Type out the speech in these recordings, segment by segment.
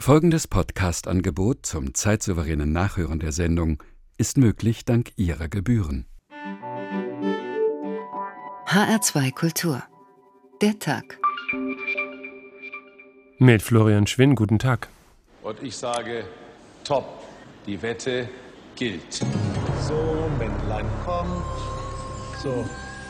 Folgendes Podcast-Angebot zum zeitsouveränen Nachhören der Sendung ist möglich dank Ihrer Gebühren. HR2 Kultur. Der Tag. Mit Florian Schwinn, guten Tag. Und ich sage, top, die Wette gilt. So, Männlein kommt. So.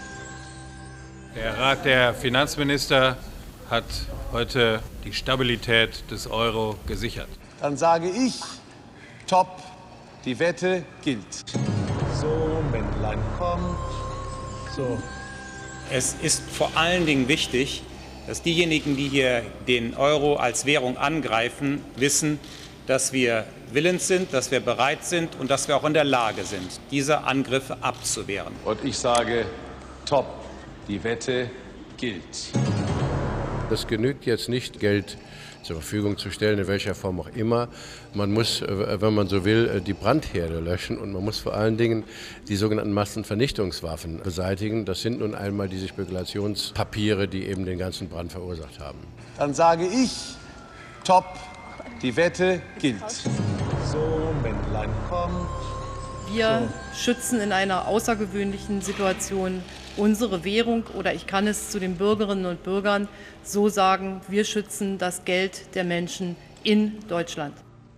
Der Rat der Finanzminister hat heute die Stabilität des Euro gesichert. Dann sage ich, top, die Wette gilt. So, Männlein kommt. So. Es ist vor allen Dingen wichtig, dass diejenigen, die hier den Euro als Währung angreifen, wissen, dass wir willens sind, dass wir bereit sind und dass wir auch in der Lage sind, diese Angriffe abzuwehren. Und ich sage, top, die Wette gilt. Das genügt jetzt nicht, Geld zur Verfügung zu stellen, in welcher Form auch immer. Man muss, wenn man so will, die Brandherde löschen und man muss vor allen Dingen die sogenannten Massenvernichtungswaffen beseitigen. Das sind nun einmal diese Spekulationspapiere, die eben den ganzen Brand verursacht haben. Dann sage ich, top, die Wette gilt. So, Männlein kommt. Wir schützen in einer außergewöhnlichen Situation unsere Währung, oder ich kann es zu den Bürgerinnen und Bürgern so sagen, wir schützen das Geld der Menschen in Deutschland.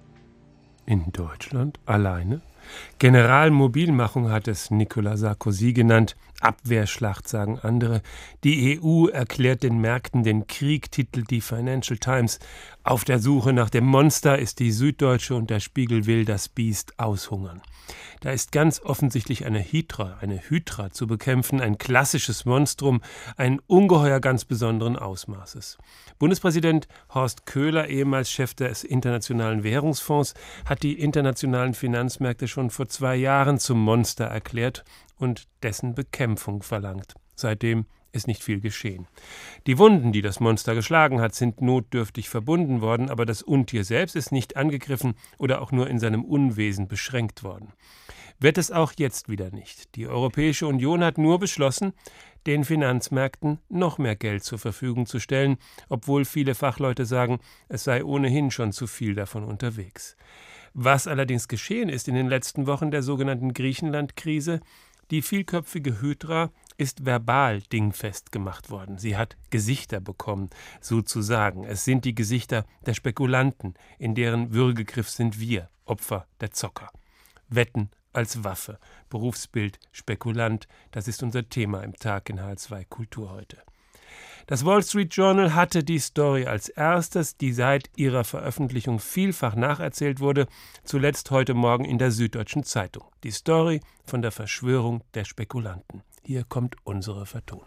In Deutschland? Alleine? Generalmobilmachung hat es Nicolas Sarkozy genannt. Abwehrschlacht, sagen andere. Die EU erklärt den Märkten den Krieg, titelt die Financial Times. Auf der Suche nach dem Monster ist die Süddeutsche und der Spiegel will das Biest aushungern. Da ist ganz offensichtlich eine Hydra zu bekämpfen, ein klassisches Monstrum, ein Ungeheuer ganz besonderen Ausmaßes. Bundespräsident Horst Köhler, ehemals Chef des Internationalen Währungsfonds, hat die internationalen Finanzmärkte schon vor 2 Jahren zum Monster erklärt und dessen Bekämpfung verlangt. Seitdem ist nicht viel geschehen. Die Wunden, die das Monster geschlagen hat, sind notdürftig verbunden worden, aber das Untier selbst ist nicht angegriffen oder auch nur in seinem Unwesen beschränkt worden. Wird es auch jetzt wieder nicht. Die Europäische Union hat nur beschlossen, den Finanzmärkten noch mehr Geld zur Verfügung zu stellen, obwohl viele Fachleute sagen, es sei ohnehin schon zu viel davon unterwegs. Was allerdings geschehen ist in den letzten Wochen der sogenannten Griechenland-Krise, die vielköpfige Hydra ist verbal dingfest gemacht worden. Sie hat Gesichter bekommen, sozusagen. Es sind die Gesichter der Spekulanten, in deren Würgegriff sind wir, Opfer der Zocker. Wetten als Waffe, Berufsbild, Spekulant, das ist unser Thema im Tag in HR2 Kultur heute. Das Wall Street Journal hatte die Story als erstes, die seit ihrer Veröffentlichung vielfach nacherzählt wurde, zuletzt heute Morgen in der Süddeutschen Zeitung. Die Story von der Verschwörung der Spekulanten. Hier kommt unsere Vertonung.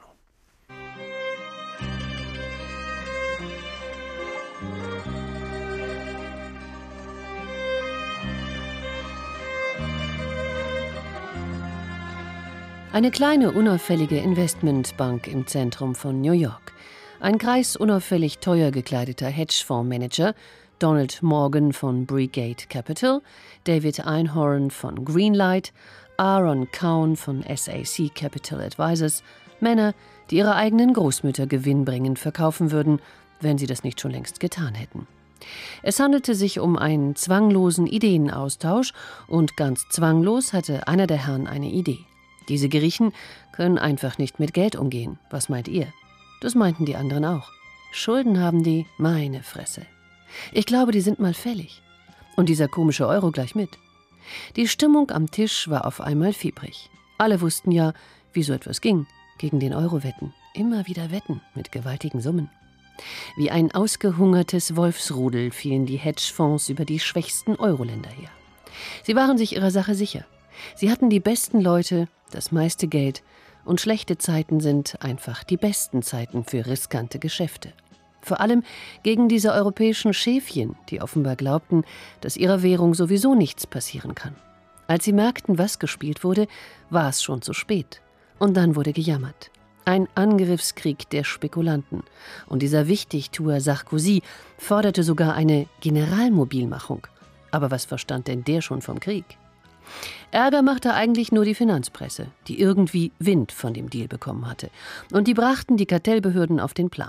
Eine kleine, unauffällige Investmentbank im Zentrum von New York. Ein unauffällig teuer gekleideter Hedgefondsmanager, Donald Morgan von Brigade Capital, David Einhorn von Greenlight, Aaron Cowan von SAC Capital Advisors, Männer, die ihre eigenen Großmütter gewinnbringend verkaufen würden, wenn sie das nicht schon längst getan hätten. Es handelte sich um einen zwanglosen Ideenaustausch und ganz zwanglos hatte einer der Herren eine Idee. Diese Griechen können einfach nicht mit Geld umgehen. Was meint ihr? Das meinten die anderen auch. Schulden haben die, meine Fresse. Ich glaube, die sind mal fällig. Und dieser komische Euro gleich mit. Die Stimmung am Tisch war auf einmal fiebrig. Alle wussten ja, wie so etwas ging. Gegen den Euro wetten. Immer wieder wetten mit gewaltigen Summen. Wie ein ausgehungertes Wolfsrudel fielen die Hedgefonds über die schwächsten Euro-Länder her. Sie waren sich ihrer Sache sicher. Sie hatten die besten Leute, das meiste Geld, und schlechte Zeiten sind einfach die besten Zeiten für riskante Geschäfte. Vor allem gegen diese europäischen Schäfchen, die offenbar glaubten, dass ihrer Währung sowieso nichts passieren kann. Als sie merkten, was gespielt wurde, war es schon zu spät. Und dann wurde gejammert. Ein Angriffskrieg der Spekulanten. Und dieser Wichtigtuer Sarkozy forderte sogar eine Generalmobilmachung. Aber was verstand denn der schon vom Krieg? Ärger machte eigentlich nur die Finanzpresse, die irgendwie Wind von dem Deal bekommen hatte. Und die brachten die Kartellbehörden auf den Plan.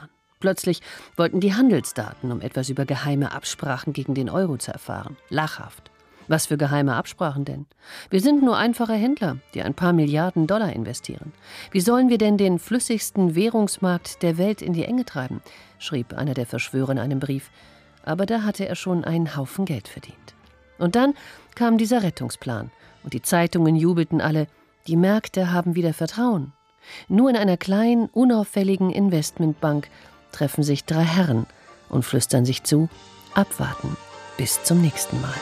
Plötzlich wollten die Handelsdaten, um etwas über geheime Absprachen gegen den Euro zu erfahren. Lachhaft. Was für geheime Absprachen denn? Wir sind nur einfache Händler, die ein paar Milliarden Dollar investieren. Wie sollen wir denn den flüssigsten Währungsmarkt der Welt in die Enge treiben? Schrieb einer der Verschwörer in einem Brief. Aber da hatte er schon einen Haufen Geld verdient. Und dann kam dieser Rettungsplan. Und die Zeitungen jubelten alle. Die Märkte haben wieder Vertrauen. Nur in einer kleinen, unauffälligen Investmentbank treffen sich 3 Herren und flüstern sich zu: abwarten. Bis zum nächsten Mal.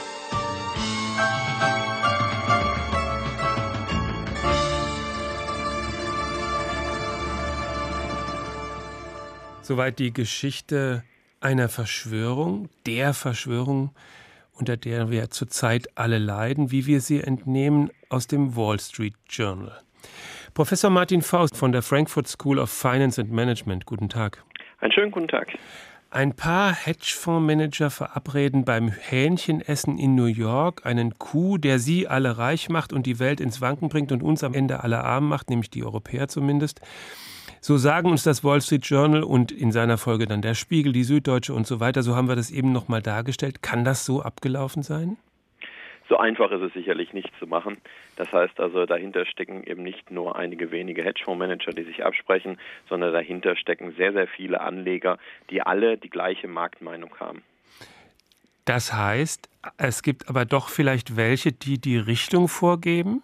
Soweit die Geschichte einer Verschwörung, der Verschwörung, unter der wir zurzeit alle leiden, wie wir sie entnehmen aus dem Wall Street Journal. Professor Martin Faust von der Frankfurt School of Finance and Management. Guten Tag. Einen schönen guten Tag. Ein paar Hedgefondsmanager verabreden beim Hähnchenessen in New York einen Coup, der sie alle reich macht und die Welt ins Wanken bringt und uns am Ende alle arm macht, nämlich die Europäer zumindest. So sagen uns das Wall Street Journal und in seiner Folge dann der Spiegel, die Süddeutsche und so weiter. So haben wir das eben nochmal dargestellt. Kann das so abgelaufen sein? So einfach ist es sicherlich nicht zu machen. Das heißt also, dahinter stecken eben nicht nur einige wenige Hedgefondsmanager, die sich absprechen, sondern dahinter stecken sehr, sehr viele Anleger, die alle die gleiche Marktmeinung haben. Das heißt, es gibt aber doch vielleicht welche, die die Richtung vorgeben?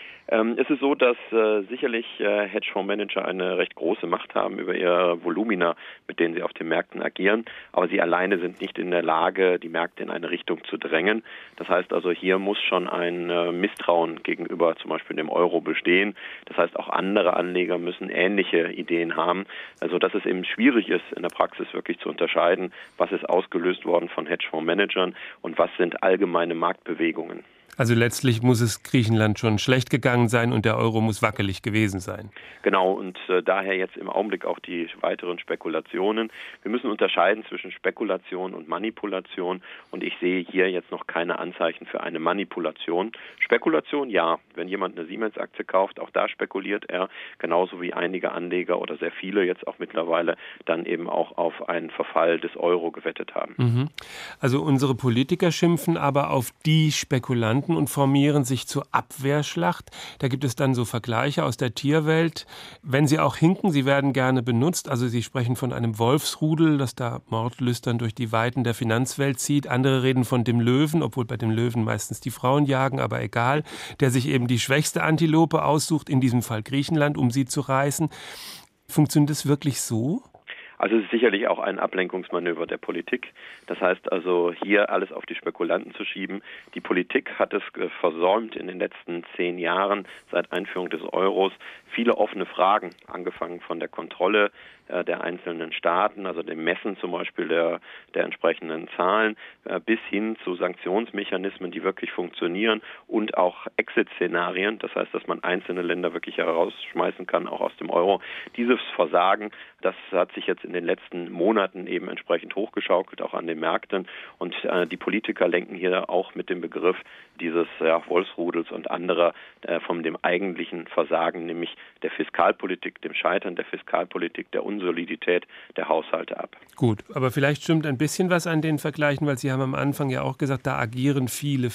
Es ist so, dass sicherlich Hedgefondsmanager eine recht große Macht haben über ihre Volumina, mit denen sie auf den Märkten agieren, aber sie alleine sind nicht in der Lage, die Märkte in eine Richtung zu drängen. Das heißt also, hier muss schon ein Misstrauen gegenüber zum Beispiel dem Euro bestehen. Das heißt, auch andere Anleger müssen ähnliche Ideen haben, also dass es eben schwierig ist, in der Praxis wirklich zu unterscheiden, was ist ausgelöst worden von Hedgefondsmanagern und was sind allgemeine Marktbewegungen. Also letztlich muss es Griechenland schon schlecht gegangen sein und der Euro muss wackelig gewesen sein. Genau, und daher jetzt im Augenblick auch die weiteren Spekulationen. Wir müssen unterscheiden zwischen Spekulation und Manipulation und ich sehe hier jetzt noch keine Anzeichen für eine Manipulation. Spekulation, ja, wenn jemand eine Siemens-Aktie kauft, auch da spekuliert er, genauso wie einige Anleger oder sehr viele jetzt auch mittlerweile dann eben auch auf einen Verfall des Euro gewettet haben. Also unsere Politiker schimpfen aber auf die Spekulanten und formieren sich zur Abwehrschlacht. Da gibt es dann so Vergleiche aus der Tierwelt. Wenn sie auch hinken, sie werden gerne benutzt. Also sie sprechen von einem Wolfsrudel, das da mordlüstern durch die Weiten der Finanzwelt zieht. Andere reden von dem Löwen, obwohl bei dem Löwen meistens die Frauen jagen, aber egal. Der sich eben die schwächste Antilope aussucht, in diesem Fall Griechenland, um sie zu reißen. Funktioniert es wirklich so? Also es ist sicherlich auch ein Ablenkungsmanöver der Politik. Das heißt also, hier alles auf die Spekulanten zu schieben. Die Politik hat es versäumt in den letzten 10 Jahren, seit Einführung des Euros, viele offene Fragen, angefangen von der Kontrolle der einzelnen Staaten, also dem Messen zum Beispiel der entsprechenden Zahlen, bis hin zu Sanktionsmechanismen, die wirklich funktionieren und auch Exit-Szenarien, das heißt, dass man einzelne Länder wirklich herausschmeißen kann, auch aus dem Euro. Dieses Versagen, das hat sich jetzt in den letzten Monaten eben entsprechend hochgeschaukelt, auch an den Märkten und die Politiker lenken hier auch mit dem Begriff dieses Wolfsrudels und anderer von dem eigentlichen Versagen, nämlich der Fiskalpolitik, dem Scheitern der Fiskalpolitik, der Unsolidität der Haushalte ab. Gut, aber vielleicht stimmt ein bisschen was an den Vergleichen, weil Sie haben am Anfang ja auch gesagt, da agieren viele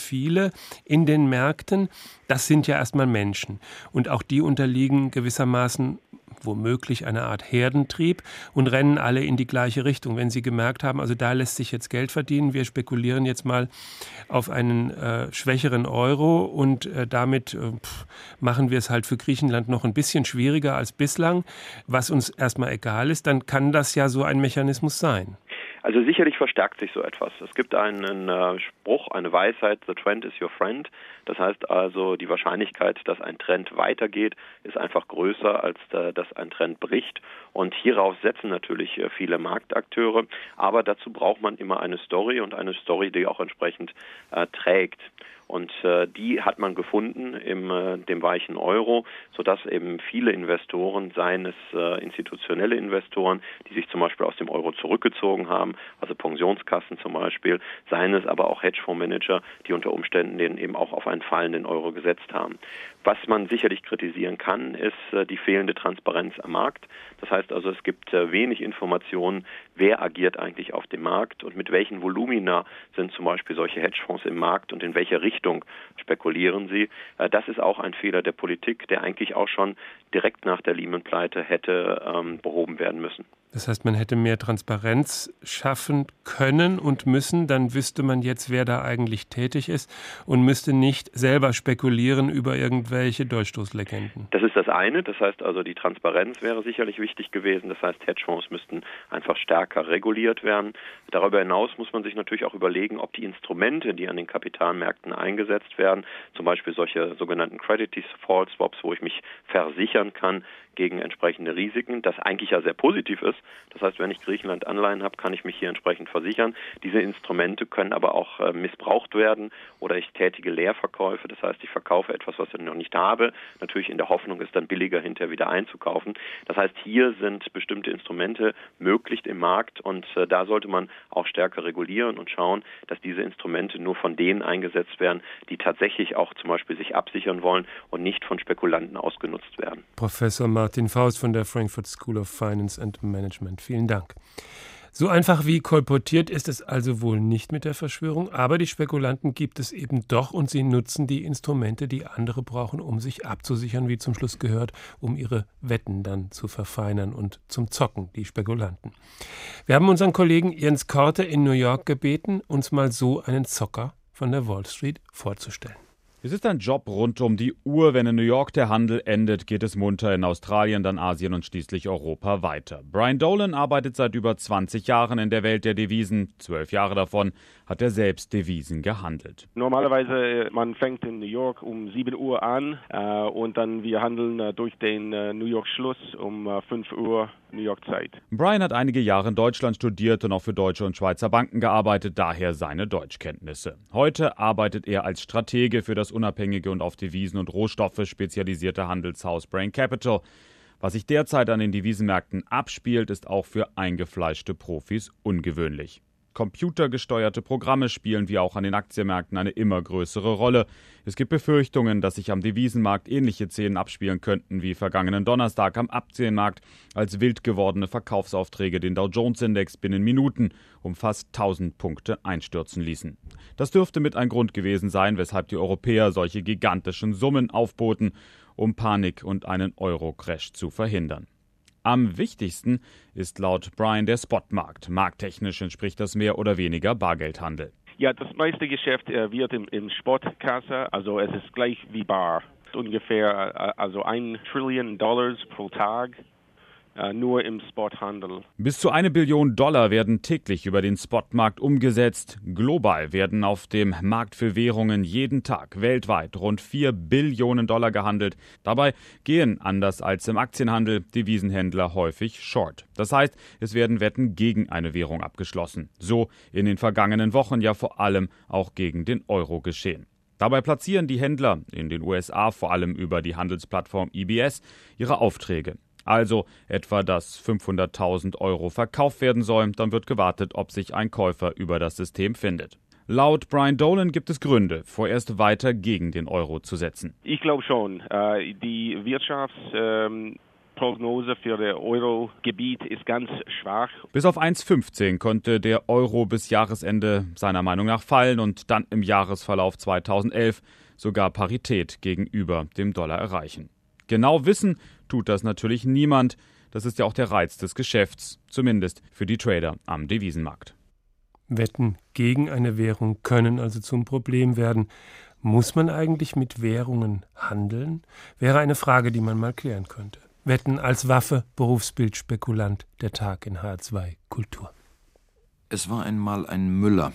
in den Märkten. Das sind ja erstmal Menschen und auch die unterliegen gewissermaßen womöglich eine Art Herdentrieb und rennen alle in die gleiche Richtung. Wenn sie gemerkt haben, also da lässt sich jetzt Geld verdienen, wir spekulieren jetzt mal auf einen schwächeren Euro und damit machen wir es halt für Griechenland noch ein bisschen schwieriger als bislang, was uns erstmal egal ist, dann kann das ja so ein Mechanismus sein. Also sicherlich verstärkt sich so etwas. Es gibt einen Spruch, eine Weisheit, the trend is your friend. Das heißt also, die Wahrscheinlichkeit, dass ein Trend weitergeht, ist einfach größer, als dass ein Trend bricht. Und hierauf setzen natürlich viele Marktakteure. Aber dazu braucht man immer eine Story und eine Story, die auch entsprechend trägt. Und die hat man gefunden in dem weichen Euro, sodass eben viele Investoren, seien es institutionelle Investoren, die sich zum Beispiel aus dem Euro zurückgezogen haben, also Pensionskassen zum Beispiel, seien es aber auch Hedgefondsmanager, die unter Umständen den eben auch auf einen fallenden Euro gesetzt haben. Was man sicherlich kritisieren kann, ist die fehlende Transparenz am Markt. Das heißt also, es gibt wenig Informationen, wer agiert eigentlich auf dem Markt und mit welchen Volumina sind zum Beispiel solche Hedgefonds im Markt und in welche Richtung spekulieren sie. Das ist auch ein Fehler der Politik, der eigentlich auch schon direkt nach der Lehman-Pleite hätte behoben werden müssen. Das heißt, man hätte mehr Transparenz schaffen können und müssen, dann wüsste man jetzt, wer da eigentlich tätig ist und müsste nicht selber spekulieren über irgendwelche Durchstoßlegenden. Das ist das eine, das heißt also, die Transparenz wäre sicherlich wichtig gewesen, das heißt, Hedgefonds müssten einfach stärker reguliert werden. Darüber hinaus muss man sich natürlich auch überlegen, ob die Instrumente, die an den Kapitalmärkten eingesetzt werden, zum Beispiel solche sogenannten Credit Default Swaps, wo ich mich versichern kann gegen entsprechende Risiken, das eigentlich ja sehr positiv ist. Das heißt, wenn ich Griechenland Anleihen habe, kann ich mich hier entsprechend versichern. Diese Instrumente können aber auch missbraucht werden oder ich tätige Leerverkäufe. Das heißt, ich verkaufe etwas, was ich noch nicht habe, natürlich in der Hoffnung, es dann billiger hinterher wieder einzukaufen. Das heißt, hier sind bestimmte Instrumente möglich im Markt und da sollte man auch stärker regulieren und schauen, dass diese Instrumente nur von denen eingesetzt werden, die tatsächlich auch zum Beispiel sich absichern wollen und nicht von Spekulanten ausgenutzt werden. Professor Martin Faust von der Frankfurt School of Finance and Management. Vielen Dank. So einfach wie kolportiert ist es also wohl nicht mit der Verschwörung, aber die Spekulanten gibt es eben doch und sie nutzen die Instrumente, die andere brauchen, um sich abzusichern, wie zum Schluss gehört, um ihre Wetten dann zu verfeinern und zum Zocken, die Spekulanten. Wir haben unseren Kollegen Jens Korte in New York gebeten, uns mal so einen Zocker von der Wall Street vorzustellen. Es ist ein Job rund um die Uhr. Wenn in New York der Handel endet, geht es munter in Australien, dann Asien und schließlich Europa weiter. Brian Dolan arbeitet seit über 20 Jahren in der Welt der Devisen. 12 Jahre davon hat er selbst Devisen gehandelt. Normalerweise, man fängt in New York um 7 Uhr an und dann wir handeln durch den New York Schluss um 5 Uhr New York Zeit. Brian hat einige Jahre in Deutschland studiert und auch für deutsche und Schweizer Banken gearbeitet, daher seine Deutschkenntnisse. Heute arbeitet er als Stratege für das unabhängige und auf Devisen und Rohstoffe spezialisierte Handelshaus Brain Capital. Was sich derzeit an den Devisenmärkten abspielt, ist auch für eingefleischte Profis ungewöhnlich. Computergesteuerte Programme spielen wie auch an den Aktienmärkten eine immer größere Rolle. Es gibt Befürchtungen, dass sich am Devisenmarkt ähnliche Szenen abspielen könnten wie vergangenen Donnerstag am Aktienmarkt, als wild gewordene Verkaufsaufträge den Dow-Jones-Index binnen Minuten um fast 1000 Punkte einstürzen ließen. Das dürfte mit ein Grund gewesen sein, weshalb die Europäer solche gigantischen Summen aufboten, um Panik und einen Euro-Crash zu verhindern. Am wichtigsten ist laut Brian der Spotmarkt. Markttechnisch entspricht das mehr oder weniger Bargeldhandel. Ja, das meiste Geschäft wird im Spotkasse, also es ist gleich wie bar. Ungefähr also $1 Trillion pro Tag. Nur im Spothandel. Bis zu $1 Billion werden täglich über den Spotmarkt umgesetzt. Global werden auf dem Markt für Währungen jeden Tag weltweit rund $4 Billionen gehandelt. Dabei gehen, anders als im Aktienhandel, Devisenhändler häufig short. Das heißt, es werden Wetten gegen eine Währung abgeschlossen. So in den vergangenen Wochen ja vor allem auch gegen den Euro geschehen. Dabei platzieren die Händler in den USA vor allem über die Handelsplattform EBS ihre Aufträge. Also etwa, dass 500.000 Euro verkauft werden sollen, dann wird gewartet, ob sich ein Käufer über das System findet. Laut Brian Dolan gibt es Gründe, vorerst weiter gegen den Euro zu setzen. Ich glaube schon. Die Wirtschaftsprognose für das Euro-Gebiet ist ganz schwach. Bis auf 1,15 konnte der Euro bis Jahresende seiner Meinung nach fallen und dann im Jahresverlauf 2011 sogar Parität gegenüber dem Dollar erreichen. Genau wissen tut das natürlich niemand. Das ist ja auch der Reiz des Geschäfts, zumindest für die Trader am Devisenmarkt. Wetten gegen eine Währung können also zum Problem werden. Muss man eigentlich mit Währungen handeln? Wäre eine Frage, die man mal klären könnte. Wetten als Waffe, Berufsbild, Spekulant, der Tag in H2 Kultur. Es war einmal ein Müller.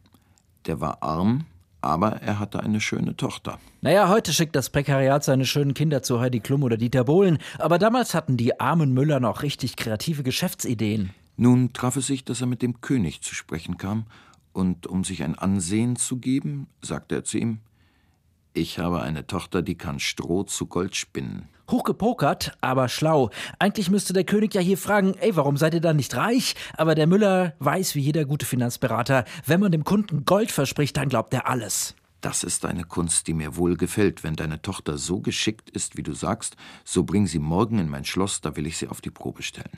Der war arm, aber er hatte eine schöne Tochter. Naja, heute schickt das Prekariat seine schönen Kinder zu Heidi Klum oder Dieter Bohlen. Aber damals hatten die armen Müller noch richtig kreative Geschäftsideen. Nun traf es sich, dass er mit dem König zu sprechen kam. Und um sich ein Ansehen zu geben, sagte er zu ihm: Ich habe eine Tochter, die kann Stroh zu Gold spinnen. Hochgepokert, aber schlau. Eigentlich müsste der König ja hier fragen, warum seid ihr da nicht reich? Aber der Müller weiß wie jeder gute Finanzberater, wenn man dem Kunden Gold verspricht, dann glaubt er alles. Das ist eine Kunst, die mir wohl gefällt. Wenn deine Tochter so geschickt ist, wie du sagst, so bring sie morgen in mein Schloss, da will ich sie auf die Probe stellen.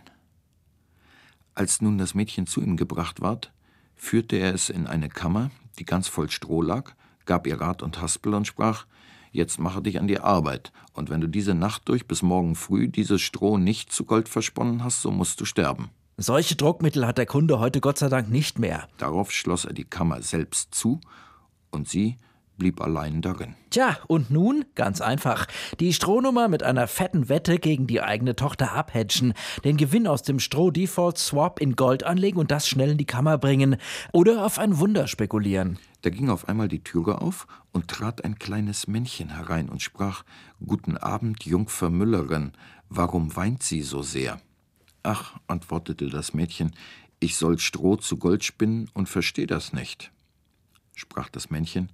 Als nun das Mädchen zu ihm gebracht ward, führte er es in eine Kammer, die ganz voll Stroh lag, gab ihr Rat und Haspel und sprach: Jetzt mache dich an die Arbeit, und wenn du diese Nacht durch bis morgen früh dieses Stroh nicht zu Gold versponnen hast, so musst du sterben. Solche Druckmittel hat der Kunde heute Gott sei Dank nicht mehr. Darauf schloss er die Kammer selbst zu, und sie blieb allein darin. Tja, und nun? Ganz einfach. Die Strohnummer mit einer fetten Wette gegen die eigene Tochter abhedgen, den Gewinn aus dem Stroh-Default-Swap in Gold anlegen und das schnell in die Kammer bringen. Oder auf ein Wunder spekulieren. Da ging auf einmal die Türe auf und trat ein kleines Männchen herein und sprach: »Guten Abend, Jungfer Müllerin, warum weint sie so sehr?« »Ach«, antwortete das Mädchen, »ich soll Stroh zu Gold spinnen und versteh das nicht.« Sprach das Männchen: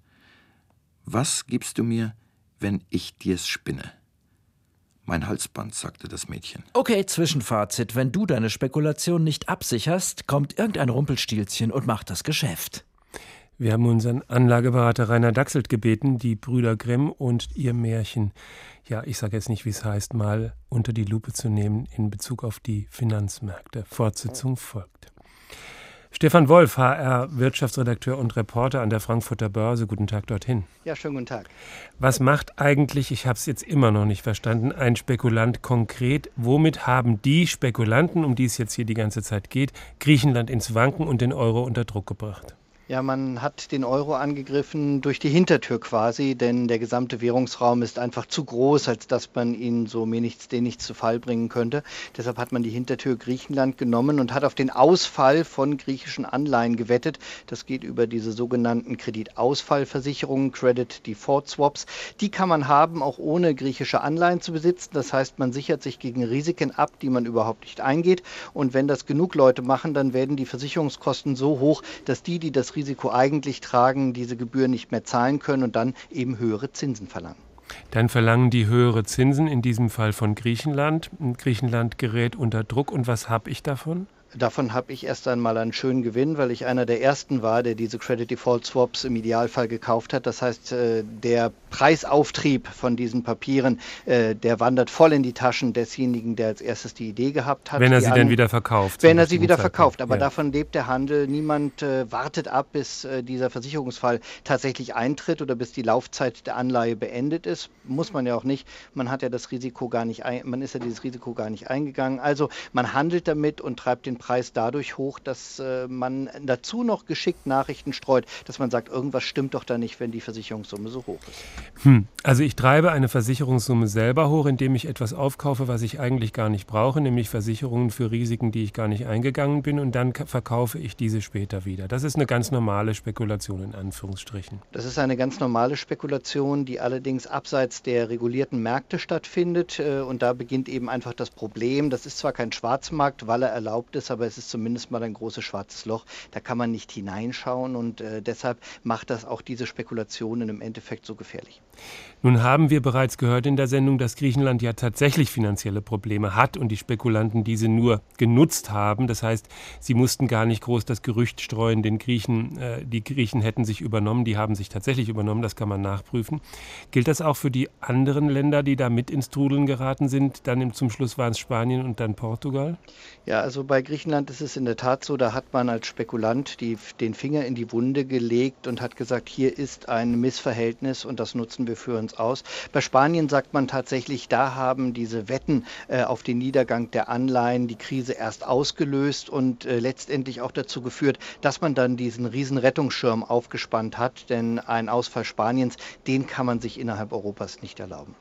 »Was gibst du mir, wenn ich dir's spinne?« »Mein Halsband«, sagte das Mädchen. Okay, Zwischenfazit. Wenn du deine Spekulation nicht absicherst, kommt irgendein Rumpelstilzchen und macht das Geschäft. Wir haben unseren Anlageberater Rainer Dachselt gebeten, die Brüder Grimm und ihr Märchen, ja, ich sage jetzt nicht, wie es heißt, mal unter die Lupe zu nehmen in Bezug auf die Finanzmärkte. Fortsetzung folgt. Stefan Wolf, HR-Wirtschaftsredakteur und Reporter an der Frankfurter Börse. Guten Tag dorthin. Ja, schönen guten Tag. Was macht eigentlich, ich habe es jetzt immer noch nicht verstanden, ein Spekulant konkret? Womit haben die Spekulanten, um die es jetzt hier die ganze Zeit geht, Griechenland ins Wanken und den Euro unter Druck gebracht? Ja, man hat den Euro angegriffen durch die Hintertür quasi, denn der gesamte Währungsraum ist einfach zu groß, als dass man ihn so mir nichts, den nichts zu Fall bringen könnte. Deshalb hat man die Hintertür Griechenland genommen und hat auf den Ausfall von griechischen Anleihen gewettet. Das geht über diese sogenannten Kreditausfallversicherungen, Credit Default Swaps. Die kann man haben, auch ohne griechische Anleihen zu besitzen. Das heißt, man sichert sich gegen Risiken ab, die man überhaupt nicht eingeht. Und wenn das genug Leute machen, dann werden die Versicherungskosten so hoch, dass die das Risiko eigentlich tragen, diese Gebühren nicht mehr zahlen können und dann eben höhere Zinsen verlangen. Dann verlangen die höhere Zinsen, in diesem Fall von Griechenland. Griechenland gerät unter Druck. Und was habe ich davon? Davon habe ich erst einmal einen schönen Gewinn, weil ich einer der ersten war, der diese Credit Default Swaps im Idealfall gekauft hat. Das heißt, der Preisauftrieb von diesen Papieren, der wandert voll in die Taschen desjenigen, der als erstes die Idee gehabt hat. Wenn er sie dann wieder verkauft. Wenn er sie wieder verkauft. Aber davon lebt der Handel. Niemand wartet ab, bis dieser Versicherungsfall tatsächlich eintritt oder bis die Laufzeit der Anleihe beendet ist. Muss man ja auch nicht. Man hat ja das Risiko gar nicht, man ist ja dieses Risiko gar nicht eingegangen. Also man handelt damit und treibt den Preis dadurch hoch, dass man dazu noch geschickt Nachrichten streut, dass man sagt, irgendwas stimmt doch da nicht, wenn die Versicherungssumme so hoch ist. Also ich treibe eine Versicherungssumme selber hoch, indem ich etwas aufkaufe, was ich eigentlich gar nicht brauche, nämlich Versicherungen für Risiken, die ich gar nicht eingegangen bin, und dann verkaufe ich diese später wieder. Das ist eine ganz normale Spekulation in Anführungsstrichen. Das ist eine ganz normale Spekulation, die allerdings abseits der regulierten Märkte stattfindet, und da beginnt eben einfach das Problem. Das ist zwar kein Schwarzmarkt, weil er erlaubt ist, aber es ist zumindest mal ein großes schwarzes Loch. Da kann man nicht hineinschauen und deshalb macht das auch diese Spekulationen im Endeffekt so gefährlich. Nun haben wir bereits gehört in der Sendung, dass Griechenland ja tatsächlich finanzielle Probleme hat und die Spekulanten diese nur genutzt haben. Das heißt, sie mussten gar nicht groß das Gerücht streuen, die Griechen hätten sich übernommen, die haben sich tatsächlich übernommen, das kann man nachprüfen. Gilt das auch für die anderen Länder, die da mit ins Trudeln geraten sind? Dann zum Schluss waren es Spanien und dann Portugal? Ja, also bei Griechenland ist es in der Tat so, da hat man als Spekulant den Finger in die Wunde gelegt und hat gesagt, hier ist ein Missverhältnis und das nutzen wir für uns aus. Bei Spanien sagt man tatsächlich, da haben diese Wetten auf den Niedergang der Anleihen die Krise erst ausgelöst und letztendlich auch dazu geführt, dass man dann diesen riesen Rettungsschirm aufgespannt hat, denn ein Ausfall Spaniens, den kann man sich innerhalb Europas nicht erlauben.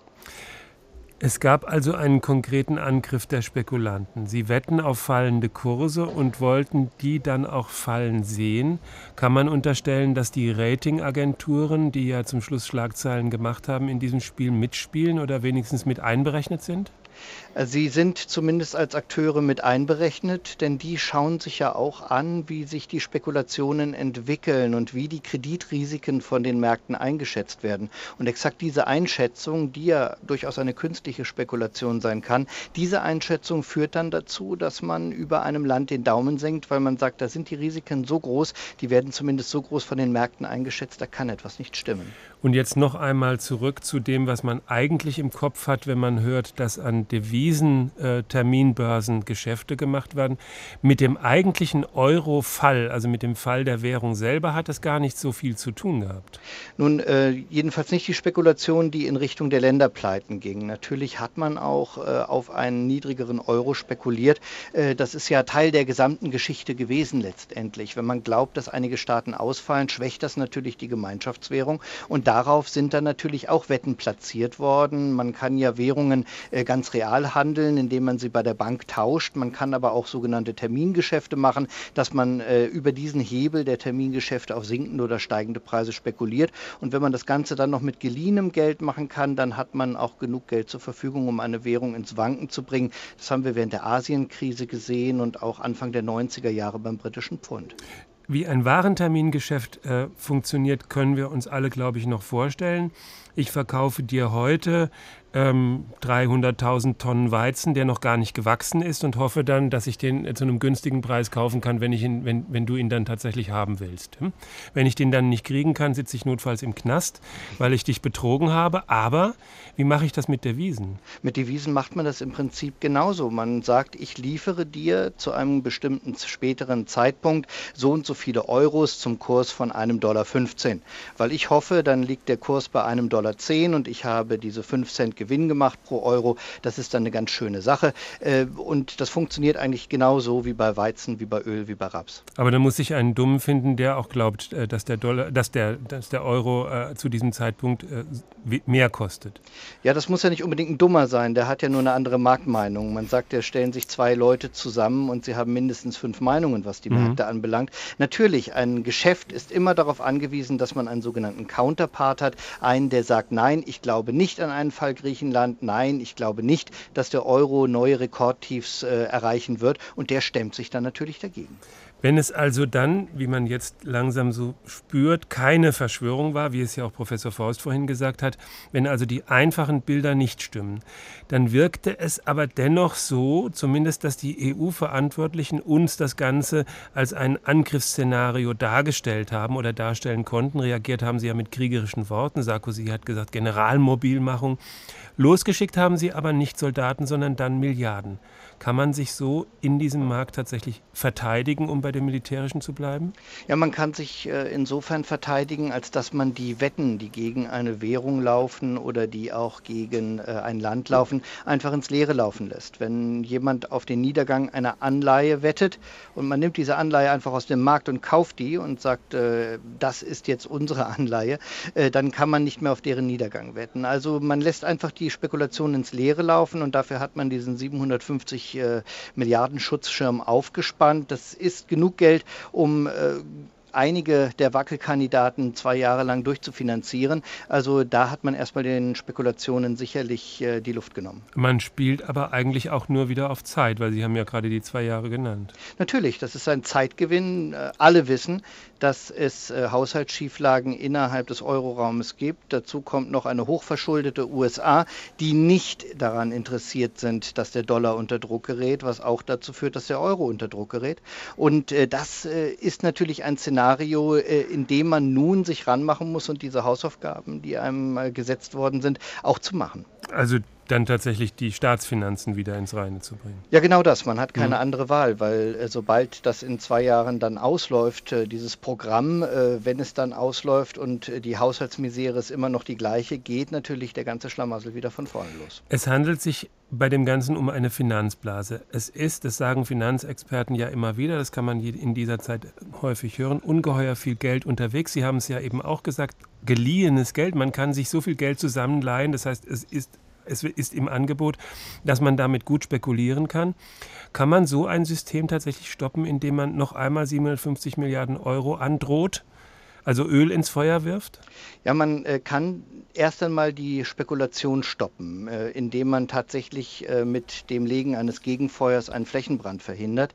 Es gab also einen konkreten Angriff der Spekulanten. Sie wetten auf fallende Kurse und wollten die dann auch fallen sehen. Kann man unterstellen, dass die Ratingagenturen, die ja zum Schluss Schlagzeilen gemacht haben, in diesem Spiel mitspielen oder wenigstens mit einberechnet sind? Sie sind zumindest als Akteure mit einberechnet, denn die schauen sich ja auch an, wie sich die Spekulationen entwickeln und wie die Kreditrisiken von den Märkten eingeschätzt werden. Und exakt diese Einschätzung, die ja durchaus eine künstliche Spekulation sein kann, diese Einschätzung führt dann dazu, dass man über einem Land den Daumen senkt, weil man sagt, da sind die Risiken so groß, die werden zumindest so groß von den Märkten eingeschätzt, da kann etwas nicht stimmen. Und jetzt noch einmal zurück zu dem, was man eigentlich im Kopf hat, wenn man hört, dass an Devisen-Terminbörsen Geschäfte gemacht werden. Mit dem eigentlichen Euro-Fall, also mit dem Fall der Währung selber, hat es gar nicht so viel zu tun gehabt. Nun, jedenfalls nicht die Spekulation, die in Richtung der Länderpleiten ging. Natürlich hat man auch auf einen niedrigeren Euro spekuliert. Das ist ja Teil der gesamten Geschichte gewesen letztendlich. Wenn man glaubt, dass einige Staaten ausfallen, schwächt das natürlich die Gemeinschaftswährung. Und darauf sind dann natürlich auch Wetten platziert worden. Man kann ja Währungen ganz real handeln, indem man sie bei der Bank tauscht. Man kann aber auch sogenannte Termingeschäfte machen, dass man über diesen Hebel der Termingeschäfte auf sinkende oder steigende Preise spekuliert. Und wenn man das Ganze dann noch mit geliehenem Geld machen kann, dann hat man auch genug Geld zur Verfügung, um eine Währung ins Wanken zu bringen. Das haben wir während der Asienkrise gesehen und auch Anfang der 90er Jahre beim britischen Pfund. Wie ein Warentermingeschäft funktioniert, können wir uns alle, glaube ich, noch vorstellen. Ich verkaufe dir heute 300.000 Tonnen Weizen, der noch gar nicht gewachsen ist, und hoffe dann, dass ich den zu einem günstigen Preis kaufen kann, wenn du ihn dann tatsächlich haben willst. Wenn ich den dann nicht kriegen kann, sitze ich notfalls im Knast, weil ich dich betrogen habe. Aber wie mache ich das mit Devisen? Mit Devisen macht man das im Prinzip genauso. Man sagt, ich liefere dir zu einem bestimmten späteren Zeitpunkt so und so viele Euros zum Kurs von $1,15. Weil ich hoffe, dann liegt der Kurs bei $1,10 und ich habe diese 5 Cent Gewinn gemacht pro Euro. Das ist dann eine ganz schöne Sache. Und das funktioniert eigentlich genauso wie bei Weizen, wie bei Öl, wie bei Raps. Aber dann muss ich einen Dummen finden, der auch glaubt, dass der Euro zu diesem Zeitpunkt mehr kostet. Ja, das muss ja nicht unbedingt ein Dummer sein. Der hat ja nur eine andere Marktmeinung. Man sagt, da stellen sich 2 Leute zusammen und sie haben mindestens 5 Meinungen, was die Märkte anbelangt. Natürlich, ein Geschäft ist immer darauf angewiesen, dass man einen sogenannten Counterpart hat. Einen, der sagt, nein, ich glaube nicht an einen Fall Griechenland, nein, ich glaube nicht, dass der Euro neue Rekordtiefs erreichen wird, und der stemmt sich dann natürlich dagegen. Wenn es also dann, wie man jetzt langsam so spürt, keine Verschwörung war, wie es ja auch Professor Faust vorhin gesagt hat, wenn also die einfachen Bilder nicht stimmen, dann wirkte es aber dennoch so, zumindest, dass die EU-Verantwortlichen uns das Ganze als ein Angriffsszenario dargestellt haben oder darstellen konnten. Reagiert haben sie ja mit kriegerischen Worten. Sarkozy hat gesagt, Generalmobilmachung. Losgeschickt haben sie aber nicht Soldaten, sondern dann Milliarden. Kann man sich so in diesem Markt tatsächlich verteidigen, um bei dem Militärischen zu bleiben? Ja, man kann sich insofern verteidigen, als dass man die Wetten, die gegen eine Währung laufen oder die auch gegen ein Land laufen, einfach ins Leere laufen lässt. Wenn jemand auf den Niedergang einer Anleihe wettet und man nimmt diese Anleihe einfach aus dem Markt und kauft die und sagt, das ist jetzt unsere Anleihe, dann kann man nicht mehr auf deren Niedergang wetten. Also man lässt einfach die Spekulation ins Leere laufen, und dafür hat man diesen 750 Milliarden Schutzschirm aufgespannt. Das ist genug Geld, um einige der Wackelkandidaten 2 Jahre lang durchzufinanzieren. Also da hat man erstmal den Spekulationen sicherlich die Luft genommen. Man spielt aber eigentlich auch nur wieder auf Zeit, weil Sie haben ja gerade die 2 Jahre genannt. Natürlich, das ist ein Zeitgewinn. Alle wissen, dass es Haushaltsschieflagen innerhalb des Euroraumes gibt. Dazu kommt noch eine hochverschuldete USA, die nicht daran interessiert sind, dass der Dollar unter Druck gerät, was auch dazu führt, dass der Euro unter Druck gerät. Und das ist natürlich ein Szenario, in dem man nun sich ranmachen muss und diese Hausaufgaben, die einem gesetzt worden sind, auch zu machen. Also dann tatsächlich die Staatsfinanzen wieder ins Reine zu bringen. Ja, genau das. Man hat keine andere Wahl, weil sobald das in 2 Jahren dann ausläuft, dieses Programm, wenn es dann ausläuft und die Haushaltsmisere ist immer noch die gleiche, geht natürlich der ganze Schlamassel wieder von vorne los. Es handelt sich bei dem Ganzen um eine Finanzblase. Es ist, das sagen Finanzexperten ja immer wieder, das kann man in dieser Zeit häufig hören, ungeheuer viel Geld unterwegs. Sie haben es ja eben auch gesagt, geliehenes Geld. Man kann sich so viel Geld zusammenleihen, das heißt, es ist im Angebot, dass man damit gut spekulieren kann. Kann man so ein System tatsächlich stoppen, indem man noch einmal 750 Milliarden Euro androht? Also Öl ins Feuer wirft? Ja, man kann erst einmal die Spekulation stoppen, indem man tatsächlich mit dem Legen eines Gegenfeuers einen Flächenbrand verhindert.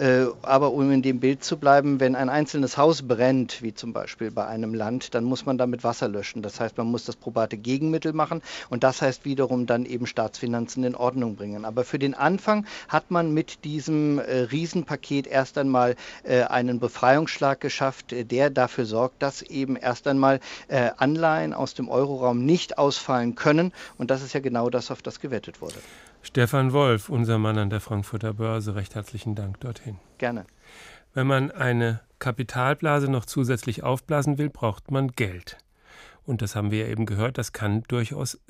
Aber um in dem Bild zu bleiben, wenn ein einzelnes Haus brennt, wie zum Beispiel bei einem Land, dann muss man damit Wasser löschen. Das heißt, man muss das probate Gegenmittel machen und das heißt wiederum dann eben Staatsfinanzen in Ordnung bringen. Aber für den Anfang hat man mit diesem Riesenpaket erst einmal einen Befreiungsschlag geschafft, der dafür sorgt, dass eben erst einmal Anleihen aus dem Euroraum nicht ausfallen können. Und das ist ja genau das, auf das gewettet wurde. Stefan Wolf, unser Mann an der Frankfurter Börse, recht herzlichen Dank dorthin. Gerne. Wenn man eine Kapitalblase noch zusätzlich aufblasen will, braucht man Geld. Und das haben wir ja eben gehört, das kann durchaus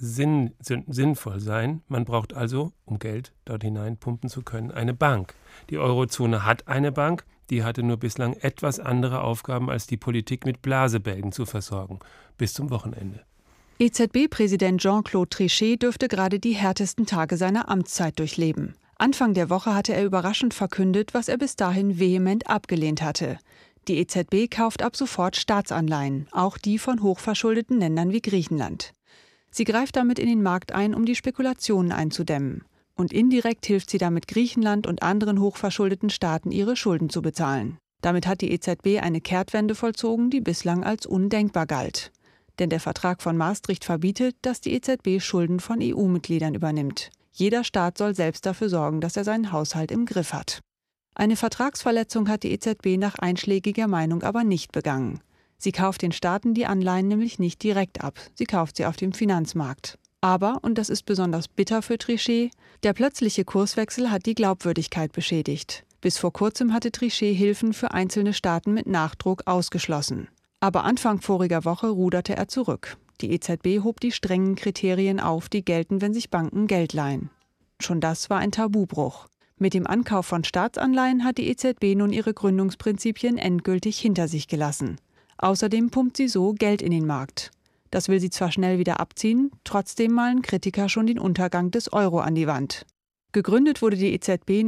sinnvoll sein. Man braucht also, um Geld dort hineinpumpen zu können, eine Bank. Die Eurozone hat eine Bank, die hatte nur bislang etwas andere Aufgaben, als die Politik mit Blasebälgen zu versorgen. Bis zum Wochenende. EZB-Präsident Jean-Claude Trichet dürfte gerade die härtesten Tage seiner Amtszeit durchleben. Anfang der Woche hatte er überraschend verkündet, was er bis dahin vehement abgelehnt hatte. Die EZB kauft ab sofort Staatsanleihen, auch die von hochverschuldeten Ländern wie Griechenland. Sie greift damit in den Markt ein, um die Spekulationen einzudämmen. Und indirekt hilft sie damit Griechenland und anderen hochverschuldeten Staaten, ihre Schulden zu bezahlen. Damit hat die EZB eine Kehrtwende vollzogen, die bislang als undenkbar galt. Denn der Vertrag von Maastricht verbietet, dass die EZB Schulden von EU-Mitgliedern übernimmt. Jeder Staat soll selbst dafür sorgen, dass er seinen Haushalt im Griff hat. Eine Vertragsverletzung hat die EZB nach einschlägiger Meinung aber nicht begangen. Sie kauft den Staaten die Anleihen nämlich nicht direkt ab, sie kauft sie auf dem Finanzmarkt. Aber, und das ist besonders bitter für Trichet, der plötzliche Kurswechsel hat die Glaubwürdigkeit beschädigt. Bis vor kurzem hatte Trichet Hilfen für einzelne Staaten mit Nachdruck ausgeschlossen. Aber Anfang voriger Woche ruderte er zurück. Die EZB hob die strengen Kriterien auf, die gelten, wenn sich Banken Geld leihen. Schon das war ein Tabubruch. Mit dem Ankauf von Staatsanleihen hat die EZB nun ihre Gründungsprinzipien endgültig hinter sich gelassen. Außerdem pumpt sie so Geld in den Markt. Das will sie zwar schnell wieder abziehen, trotzdem malen Kritiker schon den Untergang des Euro an die Wand. Gegründet wurde die EZB